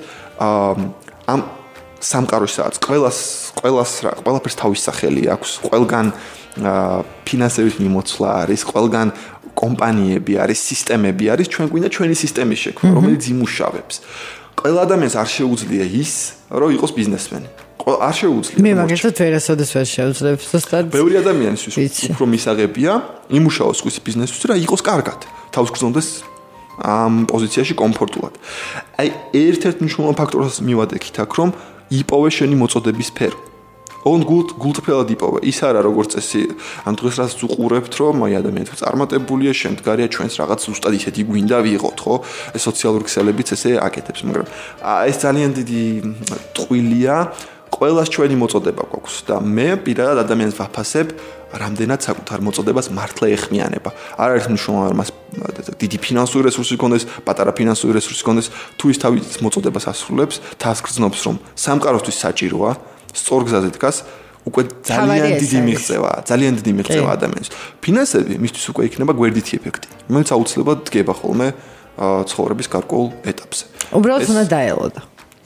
ამ სამყაროში სადაც ყველას ყველას რა, ყველაფერს თავის სახელი აქვს, ყველგან ფინანსების მიმოცვლა არის, ყველგან კომპანიები არის, სისტემები არის, ჩვენ გვინდა ჩვენი სისტემის შექმნა, რომელიც იმუშავებს. ყველა ადამიანს არ შეუძლია ის, რომ იყოს ბიზნესმენი. არ შეუძლია. მე მაგალითად ვერასოდეს ვერ შევძლებ, ზუსტად. ბევრი ადამიანისთვის უფრო მისაღებია იმუშაოს ის ბიზნესში, რა იყოს კარგად, თავს გრძნოდეს ამ პოზიციაში კომფორტულად. აი, ერთ-ერთ მნიშვნელოვან ფაქტორს მივადექით აქ, რომ იპოვე შენი მოწოდების სფერო. ოღონდ გულთ გულწრფელად იპოვე. ის არა როგორც წესი, ამ დღეს რაც უყურებთ, რომ აი ადამიანი თუ წარმატებულია, შემდგარია ჩვენს რაღაც ზუსტად ისეთი გვინდა ვიღოთ, ხო? ეს სოციალური ქსელებიც ესე აკეთებს, მაგრამ ეს ძალიან დიდი ტყუილია. ყველას ჩვენი მოწოდება გვაქვს და მე პირადად ადამიანს ვაფასებ რამდენად საკუთარ მოწოდებას მართლა ეხმიანება. არ არის მნიშვნელოვანი რომ მას დიდი ფინანსური რესურსი ჰქონდეს, პატარა ფინანსური რესურსი ჰქონდეს, თუ ის თავის მოწოდებას ასრულებს, თავს გრძნობს რომ სამყაროსთვის საჭიროა, სწორ გზაზე დგას, უკვე ძალიან დიდი მიღწევაა, ძალიან დიდი მიღწევა ადამიანს. ფინანსები მისთვის უკვე იქნება გვერდითი ეფექტი, რომელიც აუცილებლად დგება ხოლმე ცხოვრების გარკვეულ ეტაპზე. უბრალოდ უნდა დაელოდა.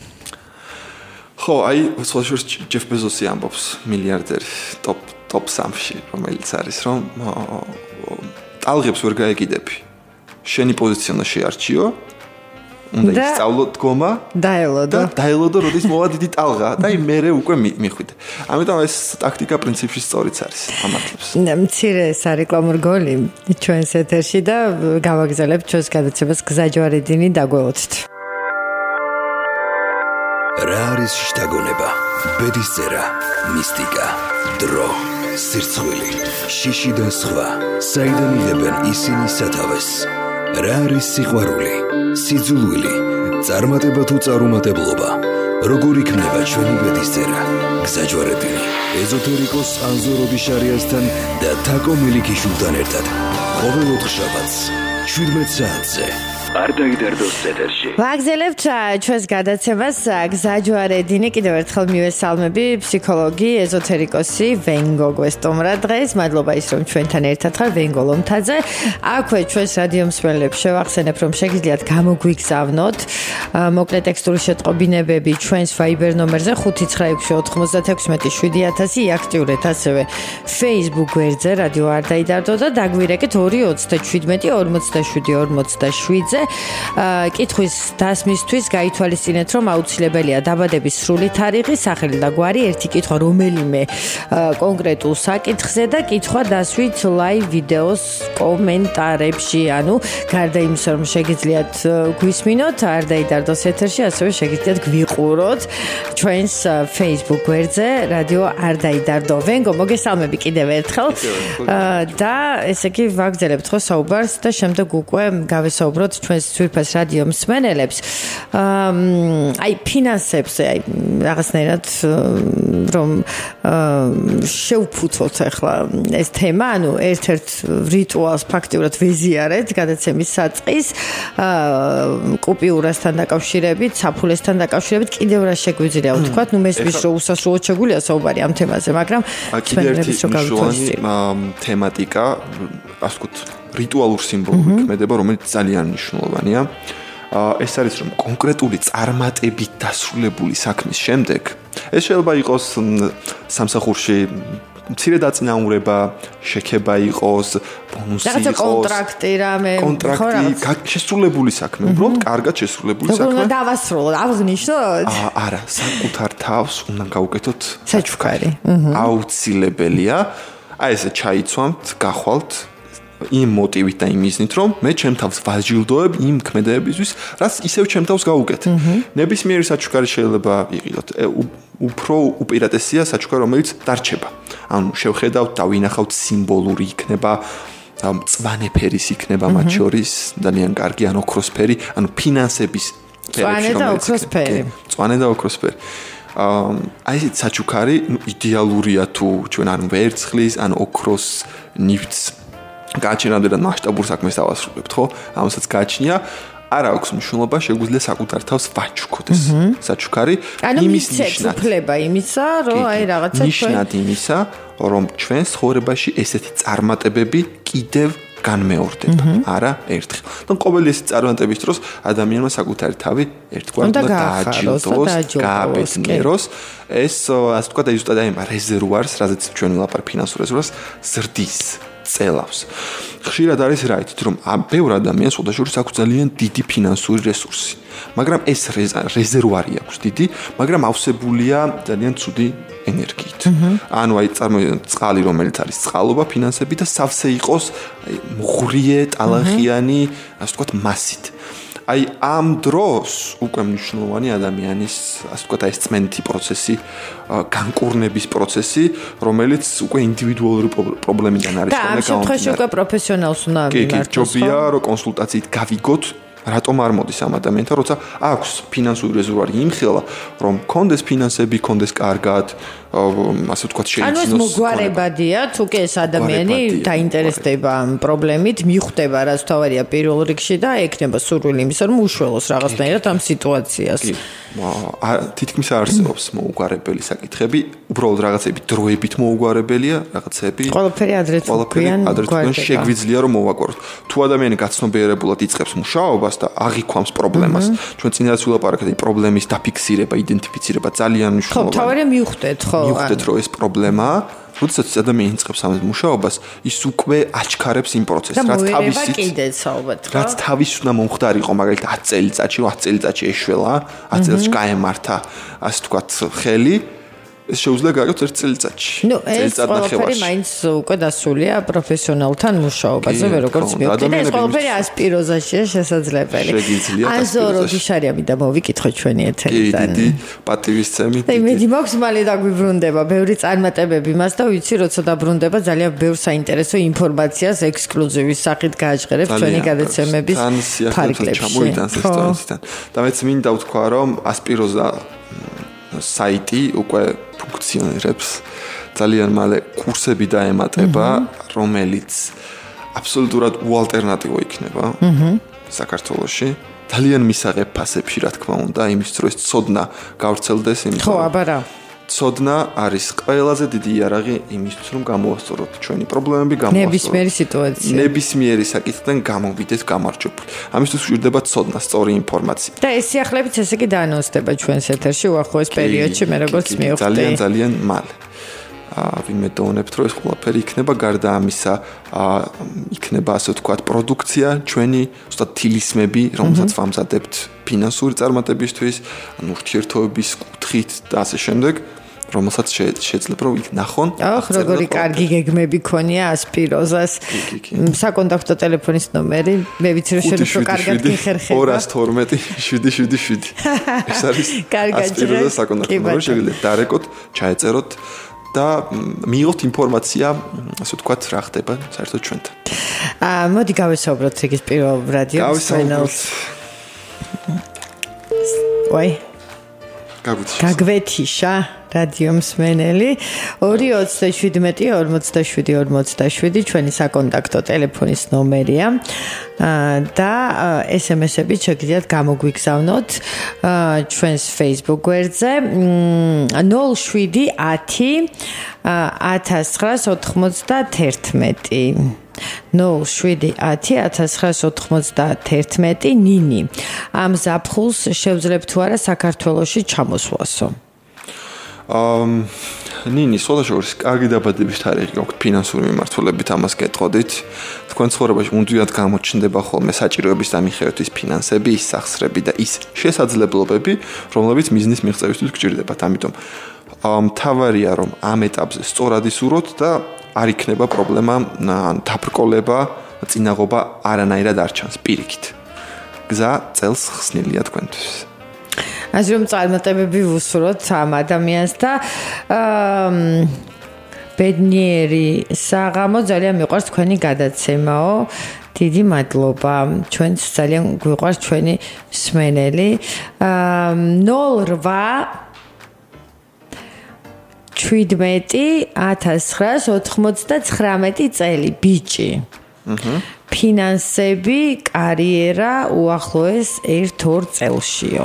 ხო, აი, სოციალურ ჯეფ ბეზოსი ამბობს, მილიარდერი, ტოპ ტოპ სამში, რომელიც არის, რომ ტალღებს ვერ გაეკიდები. შენი პოზიცია უნდა შეარჩიო უნდა ისწავლო დგომა დაელოდო და დაელოდო როდის მოვა დიდი ტალღა და აი მერე უკვე მიხვიდე. ამიტომ ეს ტაქტიკა პრინციპში სწორიც არის ამათლებს. მცირე სარეკლამო გოლი ჩვენს ეთერში და გავაგზავნებთ ჩვენს გადაცემას გზაჯვარედინი დაგვეოცთ. რა არის შთაგონება? ბედისწერა, მისტიკა, დრო, სირცხვილი, შიში და სხვა. საიდან იღებენ ისინი სათავეს? რა არის სიყვარული, სიძულვილი, წარმატება თუ წარუმატებლობა? როგორ იქნება ჩვენი ბედისწერა? გზაჯვარედინი, ეზოთერიკოს ანზო რობიშარიასთან და თაკო მილიქიშვილთან ერთად. ყოველ ოთხშაბათს შვიდმეტ საათზე. არ დაიდარდოს ეთერში. ვაგზელებთ ჩვენს გადაცემას გზაჯვარედინი კიდევ ერთხელ მივესალმები ფსიქოლოგი ეზოთერიკოსი ვენგო გვესტუმრა დღეს. მადლობა ის რომ ჩვენთან ერთად ხარ ვენგო ლომთაძე. აქვე ჩვენს რადიო მსმენელებს შევახსენებ რომ შეგიძლიათ გამოგვიგზავნოთ მოკლე ტექსტური შეტყობინებები ჩვენს Viber ნომერზე ხუთი ცხრა ექვსი ოთხმოცდათექვსმეტი შვიდი ათასი. იაქტიურეთ ასევე Facebook გვერდზე რადიო არ დაიდარდო და დაგვირეკეთ ორი ოცდაშვიდმეტი ორმოცდაშვიდი ორმოცდაშვიდზე. კითხვის დასმისთვის გაითვალისწინეთ რომ აუცილებელია დაბადების სრული თარიღი, სახელი და გვარი, ერთი კითხვა რომელიმე კონკრეტულ საკითხზე და კითხვა დასვით live ვიდეოს კომენტარებში. ანუ გარდა იმისა რომ შეგიძლიათ გვისმინოთ არ დაიდარდოს ეთერში, ასევე შეგიძლიათ გვიყუროთ ჩვენს Facebook გვერდზე რადიო არ დაიდარდო. ვენგო მოგესალმები კიდევ ერთხელ და ესე იგი ვაგზელებთ ხო საუბარს და შემდეგ უკვე გავესაუბროთ ჩვენს ძვირფას რადიო მსმენელებს აი ფინანსებზე აი რაღაცნაირად რომ შევფუთოთ ახლა ეს თემა, ანუ ერთ-ერთ რიტუალს ფაქტიურად ვეზიარეთ გადაცემის საწყის კუპიურასთან დაკავშირებით, საფულესთან დაკავშირებით კიდევ რა შეგვიძლია ვთქვათ, ნუ მესმის რომ უსასრულოდ შეგვიძლია საუბარი ამ თემაზე, მაგრამ კიდევ ერთი მნიშვნელოვანი თემატიკა, ასე ვთქვათ, რიტუალურ სიმბოლური ქმედება, რომელიც ძალიან მნიშვნელოვანია. ეს არის რომ კონკრეტული წარმატებით დასრულებული საქმის შემდეგ ეს შეიძლება იყოს სამსახურში მცირე დაწინაურება, შექება იყოს, ბონუსი იყოს, კონტრაქტი რამე, კონტრაქტი, შესრულებული საქმე, უბრალოდ კარგად შესრულებული საქმე. როგორ დავასრულოთ, აღნიშნოთ? არა, საკუთარ თავს უნდა გავუკეთოთ საჩუქარი. აუცილებელია. აი ესე ჩაიცვამთ, გახვალთ იმ მოტივით და იმ მიზნით, რომ მე ჩემ თავს ვაჯილდოებ იმ ქმედებებისთვის, რაც ისევ ჩემ თავს გავუკეთ. ნებისმიერი საჩუქარი შეიძლება იყიდოთ. უფრო უპირატესია საჩუქარი, რომელიც დარჩება. ანუ შევხედავთ, დავინახავთ სიმბოლური იქნება, მწვანე ფერის იქნება მათ შორის, ძალიან კარგი, ან ოქროსფერი, ანუ ფინანსების ფერებში, რომელიც მწვანე და ოქროსფერი. მწვანე და ოქროსფერი. აი ეს საჩუქარი იდეალურია თუ ჩვენ არ ვერცხლის, ან ოქროს ნივთს გააჩენამდე მასშტაბურ საქმეს დავასრულებთ, ხო? ამასაც გააჩნია. არ აქვს მნიშვნელობა, შეგვიძლია საკუთარ თავს ვაჩუქოთ ეს საჩუქარი. იმის ნიშნად უფლება იმისა, რომ აი რაღაცა ჩვენ ნიშნად იმისა, რომ ჩვენს ცხოვრებაში ესეთი წარმატებები კიდევ განმეორდება. არა ერთხელ. და ყოველი ეს წარმატების დროს ადამიანმა საკუთარი თავი ერთგვარ უნდა დააჯილდოს, გააბედნიეროს. ეს ასე ვთქვათ, აი ზუსტად აი რეზერვუარს, რაზეც ჩვენ ვილაპარაკ ფინანსურ რეზერვუარს, ზრდის წელავს. ხშირად არის რა იცით, რომ ბევრ ადამიანს ოდაშორის აქვს ძალიან დიდი ფინანსური რესურსი. მაგრამ ეს რეზერვუარი აქვს დიდი, მაგრამ ავსებულია ძალიან ცუდი ენერგიით. ანუ აი წარმოიდგინეთ წყალი, რომელიც არის წყალობა, ფინანსები და სავსე იყოს აი მღვრიე, ტალახიანი, ასე ვთქვათ, მასით. აი ამ დროს უკვე მნიშვნელოვანი ადამიანის, ასე ვთქვათ, აი ეს წმენდითი პროცესი, განკურნების პროცესი, რომელიც უკვე ინდივიდუალური პრობლემიდან არის და ამ შემთხვევაში უკვე პროფესიონალს უნდა მიმართოს. კი, ჯობია რომ კონსულტაციით გავიგოთ, რატომ არ მოდის ამ ადამიანთან, როცა აქვს ფინანსური რეზერვუარი იმხელა, რომ კონდეს ფინანსები, კონდეს კარგად, ასე ვთქვათ, შეიძინოს. ანუ ეს მოგვარებადია, თუ კი ეს ადამიანი დაინტერესდება ამ პრობლემით, მიხვდება რაც თავარია პირველ რიგში და ექნება სურვილი იმისა, რომ უშველოს რაღაცნაირად ამ სიტუაციას. კი. თითქმის არსებობს მოუგვარებელი საკითხები, უბრალოდ რაღაცები დროებით მოუგვარებელია, რაღაცები. ყველაფერი ადრე თუ გვიან გვარდება. შეგვიძლია რომ მოვაკვიროთ. თუ ადამიანი გაცნობიერებულად იწყებს მუშაობას და აღიქვამს პრობლემას, ჩვენ წინადაც ვილაპარაკეთ, პრობლემის დაფიქსირება, იდენტიფიცირება ძალიან მნიშვნელოვანია. ხო, თავარია მივხვდეთ, ხო. მივხვდეთ, რომ ეს პრობლემაა, როდესაც ადამიანი იწყებს ამ მუშაობას, ის უკვე აჩქარებს იმ პროცესს, რაც თავისით კიდეც ალბათ, რა. რაც თავის უნდა მომხდარიყო, მაგალითად ათი წელიწადში, ათი წელიწადში ეშველა, ათი წელიწადში გაემართა, ასე ვთქვათ, ხელი ეს შეუძლია გააკეთოს ერთ წელიწადში. ნუ ეს ყველაფერი მაინც უკვე დასულია პროფესიონალთან მუშაობაზე, როგორც მივხვდი და ეს ყველაფერი ასპიროზაშია შესაძლებელი. აზორო გიშარიამი და მოვიკითხო ჩვენი ეთერიდან. დიდი პატივისცემით. და იმედი მაქვს მალე დაგვიბრუნდება, ბევრი წარმატებები მას და ვიცი, როცა დაბრუნდება ძალიან ბევრ საინტერესო ინფორმაციას ექსკლუზივის სახით გააჟღერებს ჩვენი გადაცემების ფარგლებში. ჩამოიტანს ეს თორისთან. და მეც მინდა ვთქვა, რომ ასპიროზა საიტი უკვე ფუნქციონირებს ძალიან მალე კურსები დაემატება, რომელიც აბსოლუტურად უალტერნატივო იქნება საქართველოში. ძალიან მისაღებ ფასებში, რა თქმა უნდა, იმის დროს ცოდნა გავრცელდეს იმ ხო, აბა რა. ცოდნა არის ყველაზე დიდი იარაღი იმისთვის, რომ გამოვასწოროთ ჩვენი პრობლემები, გამოვასწოროთ ნებისმიერი სიტუაცია. ნებისმიერი საკითხიდან გამოვიდეთ გამარჯვებული. ამისთვის გვჭირდება ცოდნა, სწორი ინფორმაცია. და ეს სიახლებიც ესე იგი დაანონსდება ჩვენს ეთერში უახლოეს პერიოდში, მე როგორც მივხვდი. ძალიან ძალიან მალე. აა ვინმე დონებთ, რომ ეს ყველაფერი იქნება გარდა ამისა, აა იქნება ასე ვთქვათ, პროდუქცია, ჩვენი უბრალოდ თილისმები, რომელსაც ვამზადებთ ფინანსური წარმატებისთვის, ანუ ურთიერთობების კუთხით და ასე შემდეგ. რომელსაც შეიძლება რომ იქ ნახონ. აх, როგორი კარგი გეგმები ქონია ასპიროზას. საკონტაქტო ტელეფონის ნომერი, მე ვიცი რომ შენ უფრო კარგად გიხერხება. ორას თორმეტი შვიდი შვიდი შვიდი. ეს არის ასპიროზას საკონტაქტო ნომერი, შეგიძლიათ დარეკოთ, ჩაეწეროთ და მიიღოთ ინფორმაცია, ასე ვთქვათ, რა ხდება საერთოდ ჩვენთან. აა, მოდი გავესაუბროთ რიგის პირველ რადიოს ფაინალს. ვაი. გაგვეთიშა რადიო მსმენელი ორი ოცდაშვიდი ორმოცდაშვიდი ორმოცდაშვიდი ჩვენი საკონტაქტო ტელეფონის ნომერია და ესემესები შეგიძლიათ გამოგვიგზავნოთ ჩვენს Facebook გვერდზე ნულ შვიდი ათი ათას ცხრაას ოთხმოცდაათერთმეტი ნულ შვიდი ათი ათას ცხრაას ოთხმოცდაათერთმეტი ნინი ამ ზაფხულს შევძლებთ თუ არა საქართველოში ჩამოსვლასო ამ ნინი სოლაშორის კარგი დაბადების თარიღი აქვს ფინანსური მიმართულებით ამას გეტყოდით თქვენ ცხოვრებაში მუდმივად გამოჩნდება ხოლმე საჭიროების და მიხეების ფინანსები ის სახსრები და ის შესაძლებლობები რომლებიც ბიზნეს მიღწევისთვის გჭირდებათ ამიტომ მთავარია რომ ამ ეტაპზე სწორად ისურვოთ და არ იქნება პრობლემა დაბრკოლება წინაღობა არანაირად არ ჩანს პირიქით გზა წელს ხსნილია თქვენთვის ასე რომ წარმატებები ვუსურვოთ ამ ადამიანს და ბედნიერი საღამო ძალიან მიყვარს თქვენი გადაცემაო დიდი მადლობა ჩვენც ძალიან გვიყვარს ჩვენი მსმენელი ნულ რვა შვიდმეტი ათას ცხრაას ოთხმოცდაცხრამეტი წელი ბიჭი ფინანსები კარიერა უახლოეს ერთ-ორ წელშიო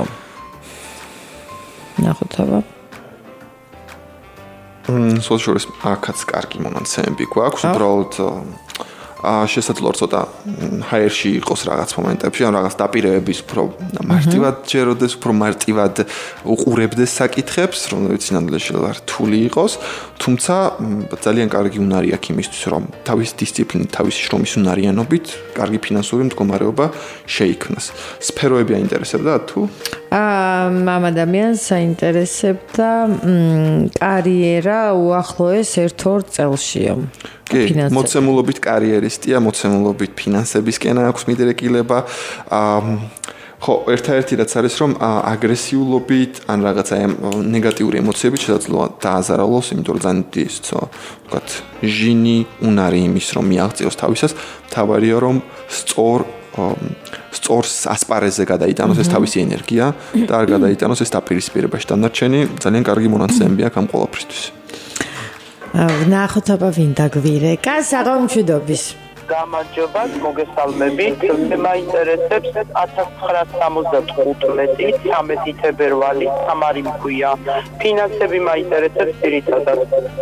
ნახოთ აბა მ სოციალურ აქაც კარგი მონაცემები გვაქვს უბრალოდ აა შესაძლოა ცოტა ჰაერში იყოს რაღაც მომენტებში ან რაღაც დაპირებების უფრო მარტივად ჯეროდეს უფრო მარტივად უყურებდეს საკითხებს რომლებიც სინამდვილეში რთული იყოს თუმცა ძალიან კარგი უნარი აქვს იმისთვის რომ თავის დისციპლინით თავის შრომის უნარიანობით კარგი ფინანსური მდგომარეობა შეიქმნას სფეროები აინტერესებდა თუ აა ამ ადამიანს აინტერესებდა კარიერა უახლოეს ერთ-ორ წელშიო კი, მოცემულობით კარიერისტია, მოცემულობით ფინანსებისკენ აქვს მიდრეკილება. ხო, ერთადერთი რაც არის რომ აგრესიულობით ან რაღაცა ნეგატიური ემოციები შესაძლოა დააზარალოს, იმიტომ რომ ძალიან ის ვთქვათ, ჟინი უნარი იმის რომ მიაღწიოს თავისას, თავარია რომ სწორ სწორ ასპარეზზე გადაიტანოს ეს თავისი ენერგია და არ გადაიტანოს ეს დაპირისპირებაში. დანარჩენი ძალიან კარგი მონაცემები აქვს ამ ყველაფრისთვის. ვნახოთ აბა ვინ დაგვირეკა საღამომშვიდობის გამარჯობა მოგესალმებით მე მაინტერესებს ათას ცხრაას სამოცდათხუთმეტი ცამეტი თებერვალი სამარი მქვია ფინანსები მაინტერესებს ძირითადად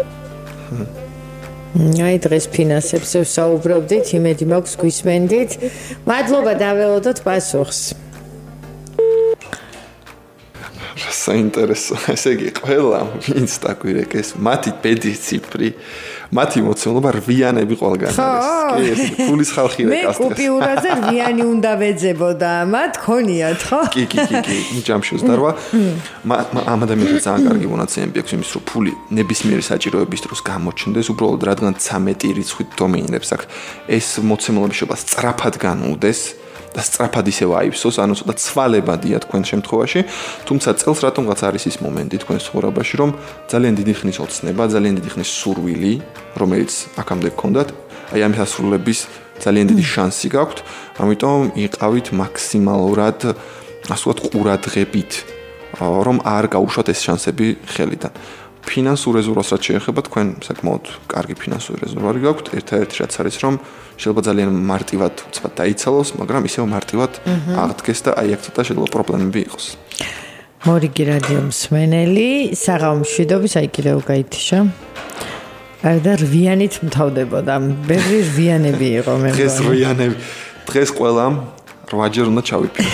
აი დღეს ფინანსებზე ვსაუბრობდით იმედი მაქვს გვისმენდით მადლობა დაველოდოთ პასუხს საინტერესო. ესე იგი, ყველა ვინც დაგვირეკეს, მათი ბედის ციფრი, მათი მოცემულობა რვიანები ყველგან არის. კი, ეს ფულის ხალხი რეკასტეს. მე კუპიურაზე რვიანი უნდა ვეძებოდა, მათ ქონიათ, ხო? კი, კი, კი, კი, ჯამშოს დარვა. ამ ადამიანებს ძალიან კარგი მონაცემები აქვს იმის, რომ ფული ნებისმიერი საჭიროების დროს გამოჩნდეს, უბრალოდ რადგან ცამეტი რიცხვით დომინირებს აქ. ეს მოცემულობის შეება სწრაფად განუდეს. და სწრაფად ისევ აივსოს, ანუ ცოტა ცვალებადია თქვენ შემთხვევაში, თუმცა წელს რატომღაც არის ის მომენტი თქვენ ცხოვრებაში, რომ ძალიან დიდი ხნის ოცნება, ძალიან დიდი ხნის სურვილი, რომელიც აქამდე გქონდათ, აი ამ სასრულების ძალიან დიდი შანსი გაქვთ, ამიტომ იყავით მაქსიმალურად, ასე ვთქვათ, ყურადღებით, რომ არ გაუშვათ ეს შანსები ხელიდან. ფინანსურ რეზერვას რაც შეეხება, თქვენ საკმაოდ კარგი ფინანსური რეზერვარი გაქვთ, ერთ-ერთი რაც არის, რომ შეიძლება ძალიან მარტივად უცბად დაიცალოს, მაგრამ ისევ მარტივად აღდგეს და აი აქ ცოტა შეიძლება პრობლემები იყოს. მორიგი რადიო მსმენელი, საღამო მშვიდობის, აი კიდევ გაითიშა. და რვიანით მთავდებოდა, ბევრი რვიანები იყო მე. დღეს რვიანები, დღეს ყველამ რვაჯერ უნდა ჩავიფიქროთ.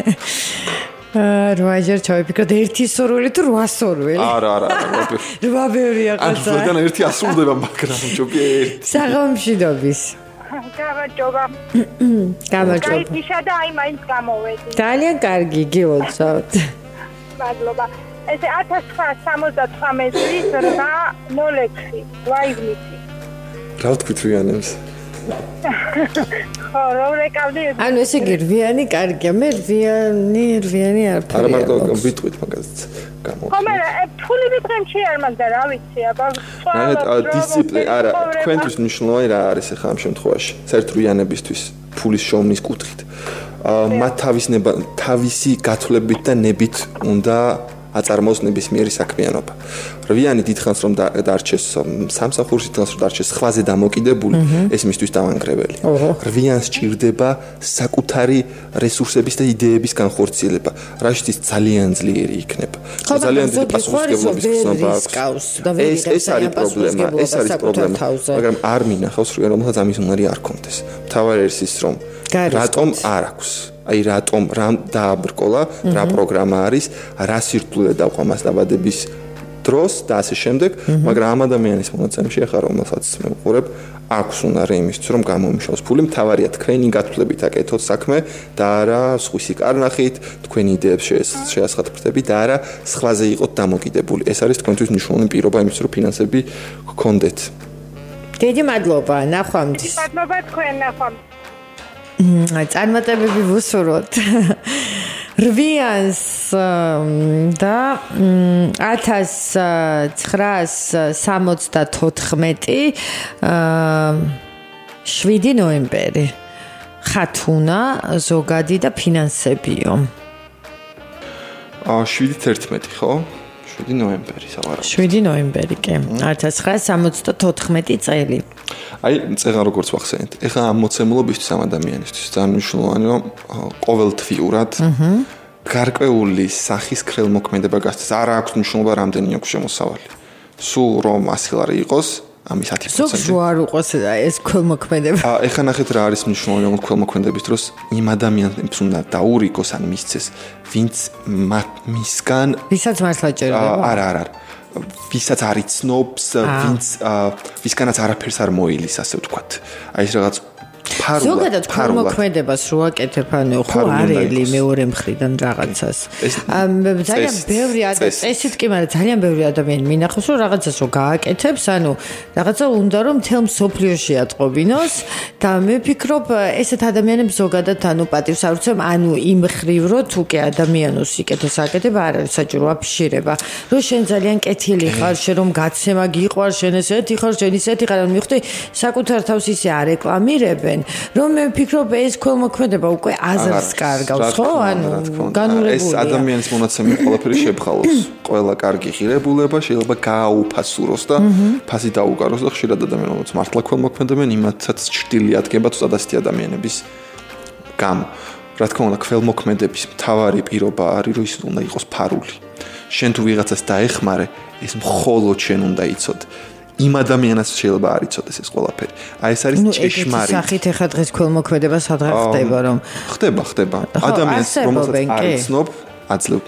რვაჯერ ჩავიფიქროთ, ერთი სურვილი თუ რვა სურვილი? არა, არა, არა. რვა ბევრია ყაცა. ანუ ზოგადად ერთი ასრულდება, მაგრამ ჯობია ერთი. საღამო მშვიდობის. გამარჯობა. გამარჯობა. გაითიშა და აი მაინც გამოვედი. ძალიან კარგი, გილოცავთ. მადლობა. ესე ათას ცხრაას სამოცდათვრამეტი რვა ნულ ექვსი ვაიგნიტი. რა ვთქვით რვიანებს? ხო, რომ რეკავდი. ანუ ესე იგი რვიანი კარგია, მე რვიანი, რვიანი არ ფერი. არა მარტო ვიტყვით მაგაზეც გამო. ხო, მე ფული ვიტყემში არ მაგდა რა ვიცი, აბა. აი, დისციპლინა, არა, თქვენთვის მნიშვნელოვანი რა არის ახლა ამ შემთხვევაში? საერთოდ რვიანებისთვის ფულის შოვნის კუთხით. მათ თავისნება, თავისი გათვლებით და ნებით უნდა აწარმოოს ნებისმიერი საქმიანობა. რვიანი დიდხანს რომ დარჩეს სამსახურში, დიდხანს რომ დარჩეს სხვაზე დამოკიდებული, ეს მისთვის დავანგრეველი. რვიანს ჭირდება საკუთარი რესურსების და იდეების განხორციელება, რაშიც ძალიან ძლიერი იქნება. ძალიან დიდი პასუხისმგებლობის გზნობა აქვს. ეს ეს არის პრობლემა, ეს არის პრობლემა, მაგრამ არ მინახავს რომელსაც ამის უნარი არ კონდეს. მთავარი არის ის, რომ რატომ არ აქვს აი რატომ რამ დააბრკოლა, რა პროგრამა არის, რა სირთულე დავყვა მას დაბადების დროს და ასე შემდეგ, მაგრამ ამ ადამიანის მონაცემში ახლა რომელსაც მე ვყურებ, აქვს უნარი იმისთვის, რომ გამომიშალოს ფული, მთავარია თქვენი გათვლებით აკეთოთ საქმე და არა სხვისი კარნახით, თქვენი იდეებს შეასხათფრთებით და არა სხვაზე იყოთ დამოკიდებული. ეს არის თქვენთვის მნიშვნელოვანი პირობა იმისთვის, რომ ფინანსები გქონდეთ. დიდი მადლობა, ნახვამდის. მადლობა თქვენ, ნახვამდის. წარმატებები ვუსურვოთ. რვიანს და ათას ცხრაას სამოცდათოთხმეტი შვიდი ნოემბერი. ხათუნა, ზოგადი და ფინანსებიო. აა შვიდი თერთმეტი, ხო? შვიდი ნოემბერი, სავარაუდოდ. შვიდი ნოემბერი, კი. ათას ცხრაას სამოცდათოთხმეტი წელი. აი, წეღა როგორც ვახსენეთ. ეხლა ამ მოცემულობისთვის ამ ადამიანისთვის ძალიან მნიშვნელოვანი, რომ ყოველთვიურად გარკვეული სახის ქრელმოქმედება გასცეს. არ აქვს მნიშვნელობა, რამდენი აქვს შემოსავალი. სულ რომ ასი ლარი იყოს, ამის ათი პროცენტი. ზოგს არ უყოს ეს ქრელმოქმედება. აა, ეხლა ნახეთ რა არის მნიშვნელოვანი ამ ქრელმოქმედების დროს, იმ ადამიანებს უნდა დაურიგოს ან მისცეს, ვინც მისგან ვისაც მართლა ჭირდება. არა, არა, არა. ვისაც არ იცნობს, ვინც ვისგანაც არაფერს არ მოილის, ასე ვთქვათ. აი ეს რაღაც ფარულად, ზოგადად ქრელმოქმედებას რო აკეთებ, ანუ ხო არელი მეორე მხრიდან რაღაცას. ძალიან ბევრი წესით კი, მაგრამ ძალიან ბევრი ადამიანი მინახავს, რომ რაღაცას რო გააკეთებს, ანუ რაღაცა უნდა რომ მთელ მსოფლიოში ატყობინოს და მე ვფიქრობ, ესეთ ადამიანებს ზოგადად ანუ პატივს არ უწევ, ანუ იმ ხრივ რო თუ კი ადამიანოს სიკეთეს აკეთება, არ არის საჭირო აფიშირება. რომ შენ ძალიან კეთილი ხარ, შენ რომ გაცემა გიყვარ, შენ ესეთი ხარ, შენ ისეთი ხარ, ანუ მივხვდი, საკუთარ თავს ისე არ რეკლამირებენ. რომ მე ვფიქრობ ეს ქველმოქმედება უკვე აზრს კარგავს, ხო? ანუ განურებულია. ეს ადამიანის მონაცემი ყველაფერი შეფხალოს. ყველა კარგი ღირებულება შეიძლება გააუფასუროს და ფასი დაუკაროს და ხშირად ადამიანებს მართლა ქველმოქმედებენ, იმათაც ჭრილი ადგება ცოტა ასეთი ადამიანების გამო. რა თქმა უნდა, ქველმოქმედების მთავარი პირობა არის, რომ ის უნდა იყოს ფარული. შენ თუ ვიღაცას დაეხმარე, ეს მხოლოდ შენ უნდა იცოდე. იმ ადამიანს შეიძლება არ იცოდეს ეს ყველაფერი. აი ეს არის ჭეშმარიტი. ნუ სახით ახლა დღეს ქველმოქმედება სადღაც ხდება რომ ხდება, ხდება. ადამიანს რომელსაც არ იცნობ, აძლევ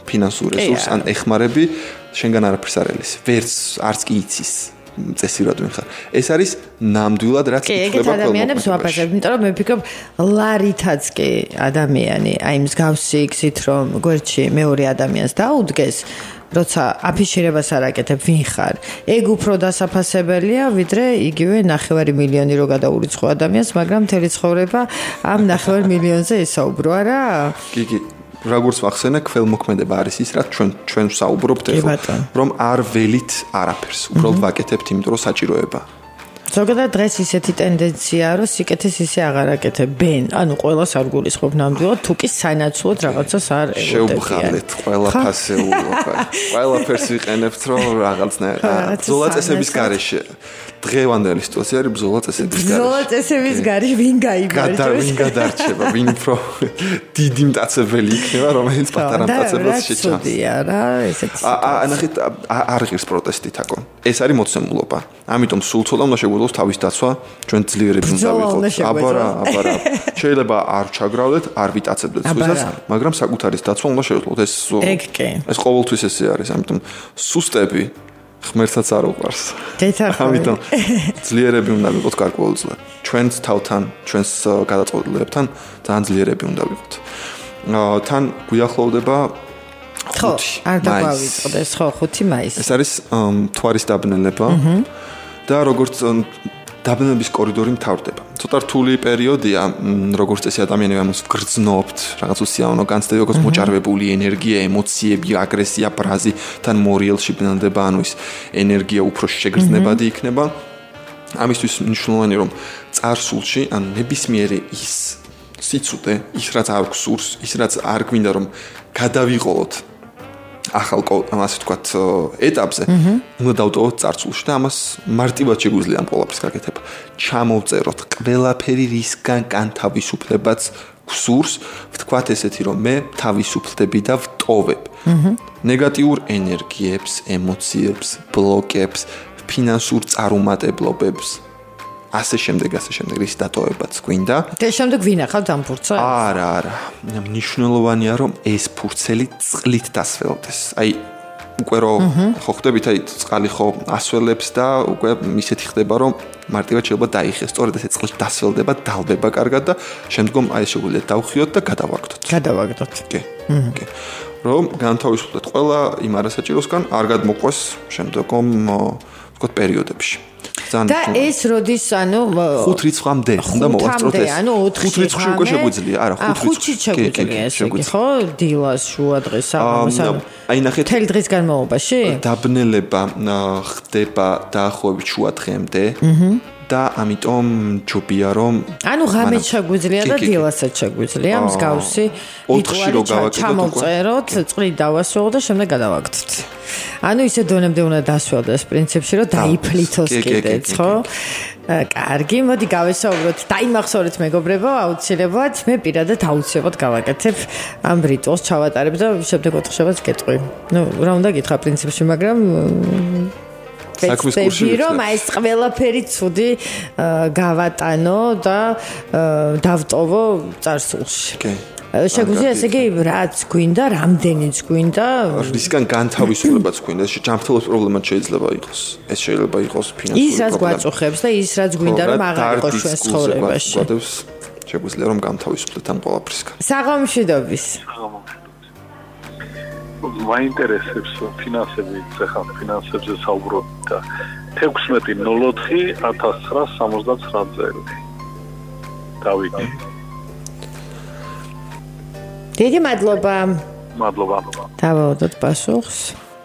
ფინანსურ რესურსს ან ეხმარები შენგან არაფერს არ ელის. ვერც არც კი იცის წესიურად ვინ ხარ. ეს არის ნამდვილად რაც ითვლება კი, ეგეთ ადამიანებს ვაფასებ, იმიტომ რომ მე ვფიქრობ ლარითაც კი ადამიანი აი მსგავსი გზით რომ გვერდში მეორე ადამიანს დაუდგეს როცა აფიშირებას არ აკეთებ ვინ ხარ. ეგ უფრო დასაფასებელია, ვიდრე იგივე ნახევარი მილიონი რო გადაურიცხო ადამიანს, მაგრამ მთელი ცხოვრება ამ ნახევარ მილიონზე ესაუბრო, არა? კი, კი. როგორც ვახსენე, ქველმოქმედება არის ის, რაც ჩვენ ჩვენ საუბრობთ ეხლა, რომ არ ველით არაფერს. უბრალოდ ვაკეთებთ იმიტომ, რომ საჭიროება. ზოგადად დღეს ისეთი ტენდენციაა, რომ სიკეთეს ისე აღარ აკეთებენ. ანუ ყველას არ გულისხმობ ნამდვილად, თუ კი სანაცვლოდ რაღაცას არ ელოდებიან. შეუბხალეთ ყველა ფასეულო. ყველაფერს ვიყენებთ, რომ რაღაცნაირად ბრძოლა წესების გარეშე. დღევანდელი სიტუაცია არის ბრძოლა წესების გარეშე. ბრძოლა წესების გარეშე ვინ გაიმარჯვებს? გადარ ვინ გადარჩება, ვინ უფრო დიდი მტაცებელი იქნება, რომელიც პატარა მტაცებელს შეჭამს. ცუდია რა, ესეც. აა, ნახეთ, არ ღირს პროტესტი თაკო. ეს არის მოცემულობა. ამიტომ სულ ცოტა უნდა შეგვიძლოს თავის დაცვა, ჩვენ ძლიერები უნდა ვიყოთ. აბარა, აბარა. შეიძლება არ ჩაგრავლეთ, არ ვიტაცებდეთ სულსაც, მაგრამ საკუთარის დაცვა უნდა შევძლოთ. ეს ეგ კი. ეს ყოველთვის ესე არის, ამიტომ სუსტები ღმერთსაც არ უყვარს. ამიტომ ძლიერები უნდა ვიყოთ გარკვეულწილად. ჩვენს თავთან, ჩვენს გადაწყვეტილებებთან ძალიან ძლიერები უნდა ვიყოთ. თან გვიახლოვდება ხუთი. არ დაგვავიწყდეს, ხო, ხუთი მაისი. ეს არის მთვარის დაბნელება. და როგორც დაბნელების კორიდორი მთავრდება. ცოტა რთული პერიოდია, როგორც წესი ადამიანები ამას ვგრძნობთ, რაღაც უსიამოვნო განცდები, როგორც მოჭარბებული ენერგია, ემოციები, აგრესია, ბრაზი, თან მორიელში ბნელდება, ანუ ის ენერგია უფრო შეგრძნებადი იქნება. ამისთვის მნიშვნელოვანი რომ წარსულში, ან ნებისმიერი ის სიცუდე, ის რაც არ გსურს, ის რაც არ გვინდა რომ გადავიყოლოთ ახალ ასე ვთქვათ ეტაპზე უნდა დავტოვოთ წარსულში და ამას მარტივად შეგვიძლია ამ ყველაფერს გაკეთება. ჩამოვწეროთ ყველაფერი რისგან კან თავისუფლებაც გსურს, ვთქვათ ესეთი რომ მე თავისუფლდები და ვტოვებ. ნეგატიურ ენერგიებს, ემოციებს, ბლოკებს, ფინანსურ წარუმატებლობებს ასე შემდეგ, ასე შემდეგ რის დატოვებაც გვინდა. და შემდეგ ვინახავთ ამ ფურცელს? არა, არა. მნიშვნელოვანია რომ ეს ფურცელი წყლით დასველდეს. აი უკვე რო ხო ხდებით, აი წყალი ხო ასველებს და უკვე ისეთი ხდება რომ მარტივად შეიძლება დაიხეს. სწორედ ესე წყლით დასველდება, დალბება კარგად და შემდგომ აი შეგვიძლია დავხიოთ და გადავაგდოთ. გადავაგდოთ. კი. კი. რომ განთავისუფლდეთ ყველა იმ არასაჭიროსგან, არ გადმოყვეს შემდგომ ვთქვათ პერიოდებში. და ეს როდის ანუ ხუთ რიცხვამდე უნდა მოვასწროთ ეს. ანუ ოთხ რიცხვში უკვე შეგვიძლია, არა, ხუთ რიცხვში შეგვიძლია ესე იგი, ხო? დილას, შუა დღეს, საღამოს, ანუ აი ნახეთ. მთელი დღის განმავლობაში? დაბნელება ხდება დაახლოებით შუა დღემდე. და ამიტომ ჯობია რომ ანუ ღამეც შეგვიძლია და დილასაც შეგვიძლია მსგავსი ოთხში რო გავაკეთოთ ჩამოვწეროთ, წყლით დავასრულოთ და შემდეგ გადავაგდოთ. ანუ ისე დონემდე უნდა დასველდეს პრინციპში რომ დაიფლითოს კიდეც, ხო? კარგი, მოდი გავესაუბროთ. დაიმახსოვრეთ მეგობრებო, აუცილებლად მე პირადად აუცილებლად გავაკეთებ ამ რიტუალს ჩავატარებ და შემდეგ ოთხშაბათს გეტყვი. ნუ რა უნდა გითხრა პრინციპში, მაგრამ საქმის კურსი რომ აი ეს ყველაფერი ცუდი გავატანო და დავტოვო წარსულში. კი. შეგვიძლია ესე იგი რაც გვინდა, რამდენიც გვინდა, რისგან განთავისუფლებაც გვინდა, ჯანმრთელობის პრობლემაც შეიძლება იყოს. ეს შეიძლება იყოს ფინანსური პრობლემა. ის რაც გვაწუხებს და ის რაც გვინდა რომ აღარ იყოს ჩვენს ცხოვრებაში. შეგვიძლია რომ განთავისუფლდეთ ამ ყველაფრისგან. საღამოშიდობის. მაინტერესებს ფინანსები, ხა ფინანსებზე საუბრობთ და ექვსმეტი ნულ ოთხი ათას ცხრაას სამოცდათვრამეტ წელი. დავით. დიდი მადლობა. მადლობა. დავაუდოთ პასუხს.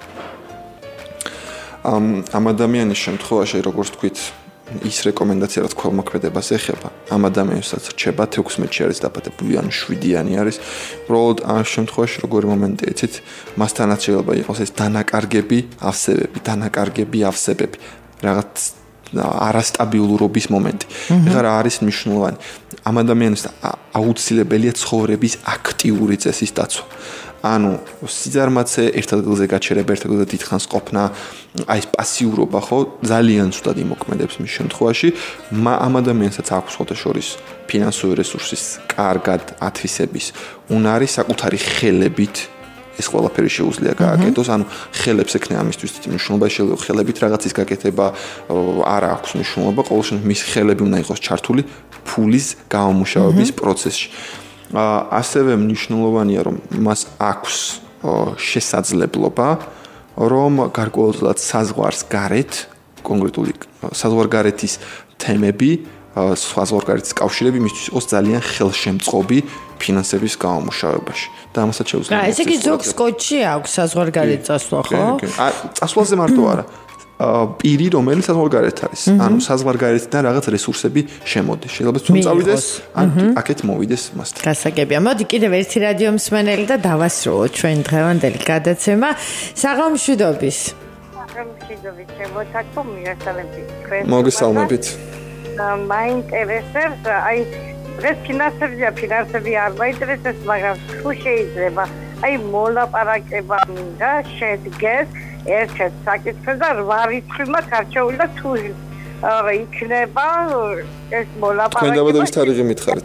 ამ ამ ადამიანის შემთხვევაში როგორც თქვით ის რეკომენდაცია რაც ქველმოქმედებას ეხება ამ ადამიანსაც რჩება ექვსმეტში არის დაბადებული ან შვიდიანი არის უბრალოდ ამ შემთხვევაში როგორი მომენტია იცით მასთანაც შეიძლება იყოს ეს დანაკარგები ავსებები დანაკარგები ავსებები რაღაც არასტაბილურობის მომენტი ეხლა რა არის მნიშვნელოვანი ამ ადამიანს აუცილებელია ცხოვრების აქტიური წესის დაცვა ანუ სიზარმაცე ერთ ადგილზე გაჩერება ერთ ადგილზე დიდხანს ყოფნა აი ეს პასიურობა ხო ძალიან ცუდად იმოქმედებს მის შემთხვევაში ამ ადამიანსაც აქვს ხოთა შორის ფინანსური რესურსის კარგად ათვისების უნარი საკუთარი ხელებით ეს ყველაფერი შეუძლია გააკეთოს, ანუ ხელებს ექნება ამისთვის მნიშვნელობა, შეიძლება ხელებით რაღაცის გაკეთება არ აქვს მნიშვნელობა, ყოველ შემთხვევაში მის ხელები უნდა იყოს ჩართული ფულის გამომუშავების პროცესში. ასევე მნიშვნელოვანია, რომ მას აქვს შესაძლებლობა, რომ გარკვეულწილად საზღვარს გარეთ, კონკრეტული საზღვარგარეთის თემები, საზღვარგარეთის კავშირები მისთვის იყოს ძალიან ხელშემწყობი ფინანსების გამომუშავებაში. და ამასაც შეუძლია. აა, ესე იგი ზოგ სკოჩი აქვს საზღვარგარეთ წასვლა, ხო? აა, წასვლაზე მარტო არა. პირი, რომელიც საზღვარგარეთ არის. ანუ საზღვარგარეთიდან რაღაც რესურსები შემოდის. შეიძლება თუ წავიდეს, ან აქეთ მოვიდეს მასთან. გასაგებია. მოდი კიდევ ერთი რადიო მსმენელი და დავასრულოთ ჩვენ დღევანდელი გადაცემა. საღამოშვიდობის. საღამოშვიდობით, შემოთაკო მიესალმებით თქვენ. მოგესალმებით. მაინტერესებს, აი ეს ფინანსებია, ფინანსები არ მაინტერესებს, მაგრამ თუ შეიძლება, აი მოლაპარაკება მინდა შედგეს ერთ-ერთ საკითხზე და რვა რიცხვი მაქვს არჩეული და თუ იქნება ეს მოლაპარაკება. თქვენ დაბადების თარიღი მითხარით?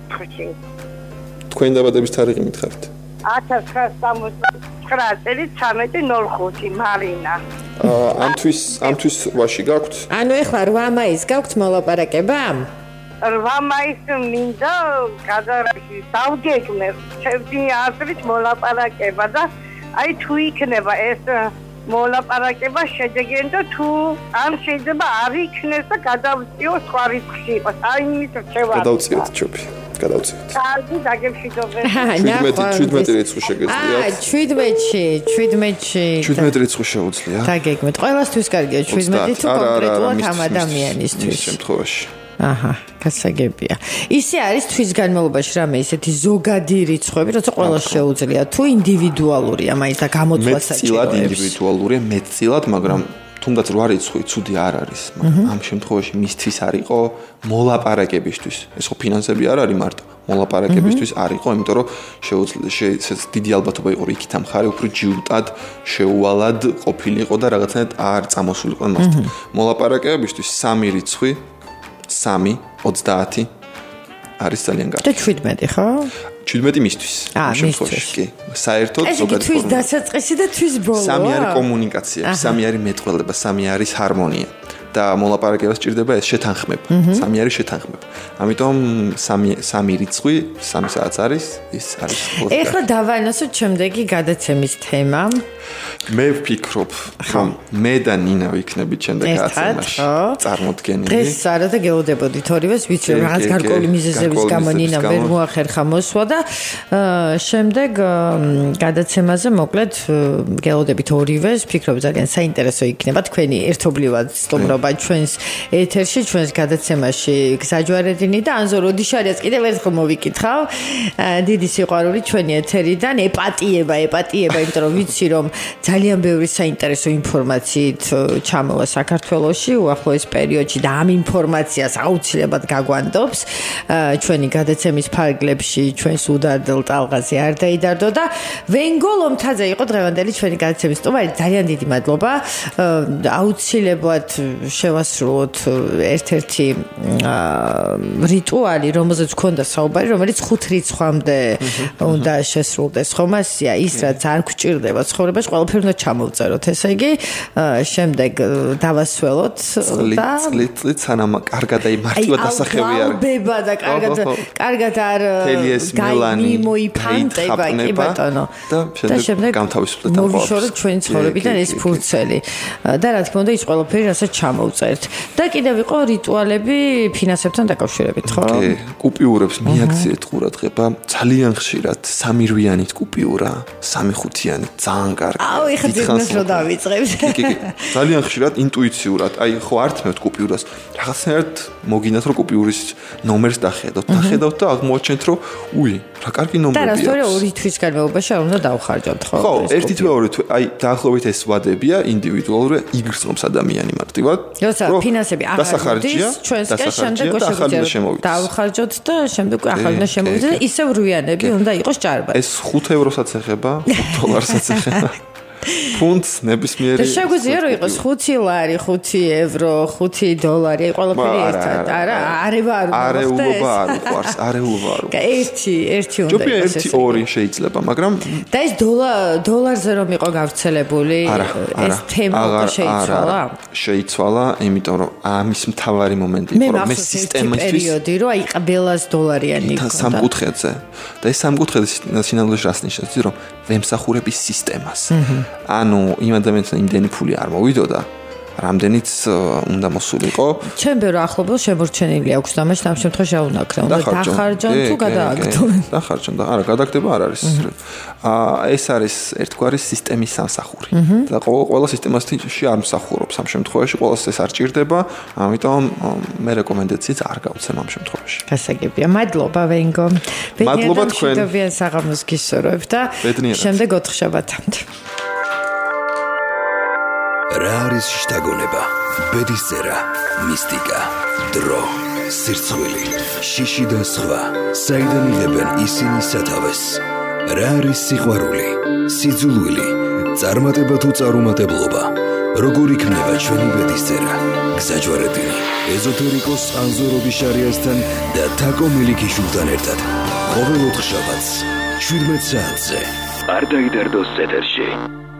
თქვენ დაბადების თარიღი მითხარით? ათას ცხრაასი სამოცდათვრამეტი წელი ცამეტი ნოლ ხუთი მარინა. ამთვის ამთვის ვაში გაქვთ? ანუ ეხლა რვა მაისს გაქვთ მოლაპარაკება? რვა მაისს მინდა გადარაში დავგეგმებ ჩემი აზრით მოლაპარაკება და აი თუ იქნება ეს მოლაპარაკება შედეგიანი და თუ ან შეიძლება არ იქნეს და გადავწიო სხვა რიცხვი იყოს. აი იმით რჩევა. გადავწიოთ ჩოპი. გადავწიოთ. კარგი, დაგემშვიდობებით. შვიდმეტი რიცხვი შეგეძლია. აა, შვიდმეტი, შვიდმეტი. შვიდმეტი რიცხვი შეუძლია. დაგეგმეთ. ყველასთვის კარგია შვიდმეტი თუ კონკრეტულად ამ ადამიანისთვის. მის შემთხვევაში. აჰა, გასაგებია. ისე არის თვის განმავლობაში რამე ისეთი ზოგადი რიცხვები, როცა ყველა შეუძლია თუ ინდივიდუალურია, მაინც და გამოწვას საჭიროებს. მეტწილად ინდივიდუალურია, მეტწილად, მაგრამ თუნდაც რვა რიცხვი ცუდი არ არის, მაგრამ ამ შემთხვევაში მისთვის არ იყო მოლაპარაკებისთვის. ეს ხო ფინანსები არ არის მარტო, მოლაპარაკებისთვის არ იყო, იმიტომ რომ შეუძლია ეს დიდი ალბათობა იყო იქით ამ ხარი უფრო ჯიუტად შეუვალად ყოფილიყო და რაღაცნაირად არ წამოსულიყო მასთან. მოლაპარაკებისთვის სამი რიცხვი სამი ოცდაათი არის ძალიან კარგი. და შვიდმეტი, ხო? შვიდმეტი მისთვის. ამ შემთხვევაში კი. საერთოდ ზოგადად თვის დასაწყისი და თვის ბოლო. სამი არის კომუნიკაცია, სამი არის მეტყველება, სამი არის ჰარმონია. და მოლაპარაკება სჭირდება ეს შეთანხმება. სამი არის შეთანხმება. ამიტომ სამი სამი რიცხვი სამი საათს არის, ის არის. ეხლა დავაინაცვლოთ შემდეგი გადაცემის თემა. მე ვფიქრობ, რომ მე და ნინა ვიქნებით შემდეგ გადაცემაში. წარმოდგენილი. დღეს არა და გეოდებოდით ორივეს, ვიცი რომ რაღაც გარკვეული მიზეზების გამო ნინამ ვერ მოახერხა მოსვლა და შემდეგ გადაცემაზე მოკლედ გეოდებით ორივეს, ვფიქრობ ძალიან საინტერესო იქნება თქვენი ერთობლივად სტუმრობა ჩვენს ეთერში, ჩვენს გადაცემაში გზაჯვარედინი და ანზო როდიშარიას კიდევ ერთხელ მოვიკითხავ. დიდი სიყვარული ჩვენი ეთერიდან, ეპატიება, ეპატიება, იმიტომ რომ ვიცი რომ ძალიან ბევრი საინტერესო ინფორმაციით ჩამოვა საქართველოში უახლოეს პერიოდში და ამ ინფორმაციას აუცილებლად გაგვანდობს ჩვენი გადაცემის ფარგლებში ჩვენს უდარდელ ტალღაზე არ დაიდარდო და ვენგო ლომთაძე იყო დღევანდელი ჩვენი გადაცემის სტუმარი. ძალიან დიდი მადლობა. აუცილებლად შევასრულოთ ერთ-ერთი რიტუალი, რომელზეც გქონდა საუბარი, რომელიც ხუთ რიცხვამდე უნდა შესრულდეს. ხომ ასია ის რაც არ გვჭირდება ცხოვრებაში, ყველაფერი უნდა ჩამოვწეროთ. ესე იგი, შემდეგ დავასველოთ და წლით წლით სანამ კარგად აი მარტივად ასახები არ გაბება და კარგად კარგად არ გამოიფანტება კი ბატონო. და შემდეგ გამთავისუფლეთ ამ მოვიშოროთ ჩვენი ცხოვრებიდან ეს ფურცელი. და რა თქმა უნდა ის ყველაფერი რასაც ჩამოვწერთ. და კიდევ იყო რიტუალები ფინანსებთან დაკავშირებით, ხო? კი, კუპიურებს მიაქციეთ ყურადღება. ძალიან ხშირად სამი რვიანით კუპიურა, სამი ხუთიანი, ძალიან კარგი. აუ, ეხლა ძირნას რო დავიწყებთ. კი, კი, ძალიან ხშირად ინტუიციურად, აი ხო ართმევთ კუპიურას. რაღაცნაირად მოგინათ რომ კუპიურის ნომერს დახედავთ, დახედავთ და აღმოაჩენთ რომ უი, რა კარგი ნომერია. და რასთორე ორი თვის განმავლობაში არ უნდა დავხარჯოთ, ხო? ხო, ერთი თვე ორი თვე, აი დაახლოებით ეს ვადებია ინდივიდუალური იგრძნობს ადამიანი მარტივად. როცა ფინანსები აღარ მოდის, ჩვენსკენ შემდეგ შეგვიძლია დავხარჯოთ და შემდეგ ახალი უნდა შემოვიდეს და ისევ რვიანები უნდა იყოს ჭარბად. ეს ხუთ ევროსაც ეხება, ხუთ დოლარსაც ეხება. ფუნდს ნებისმიერი. და შეგვიძლია რომ იყოს ხუთი ლარი, ხუთი ევრო, ხუთი დოლარი, ყველაფერი ერთად. არა, არევა არ უნდა. არეულობა არ უყვარს, არეულობა არ უყვარს. ერთი, ერთი უნდა იყოს ეს. ერთი, ორი შეიძლება, მაგრამ და ეს დოლარზე რომ იყო გავრცელებული, ეს თემა უკვე შეიცვალა. შეიცვალა, იმიტომ რომ ამის მთავარი მომენტი იყო, რომ მე სისტემისთვის პერიოდი რომ აი ყველას დოლარიანი იყო. სამკუთხედზე. და ეს სამკუთხედი სინამდვილეში რას ნიშნავს? რომ ვემსახურების სისტემას. ანუ იმ ადამიანთან იმდენი ფული არ მოვიდოდა, რამდენიც უნდა მოსულიყო. ჩვენ ბევრ ახლობელს შემორჩენილი აქვს და მას ამ შემთხვევაში აუნაქრა. უნდა დახარჯონ თუ გადააგდონ. დახარჯონ და არა, გადაგდება არ არის. აა ეს არის ერთგვარი სისტემის სამსახური. და ყველა სისტემაში არ მსახურობს ამ შემთხვევაში, ყველას ეს არ ჭირდება, ამიტომ მე რეკომენდაციაც არ გავცემ ამ შემთხვევაში. გასაგებია. მადლობა ვენგო. მადლობა თქვენ. მშვიდობიან საღამოს გისურვებ და შემდეგ ოთხ შაბათამდე. რა არის შთაგონება? ბედისწერა, მისტიკა, დრო, სირცხვილი, შიში და სხვა. საიდან იღებენ ისინი სათავეს? რა არის სიყვარული, სიძულვილი, წარმატება თუ წარუმატებლობა? როგორ იქნება ჩვენი ბედისწერა? გზაჯვარედინი, ეზოთერიკოს ანზოროდი შარიასთან და თაკო მილიქიშვილთან ერთად. ყოველ ოთხ შაბათს, შვიდმეტ საათზე. არ დაიდარდოს ეთერში.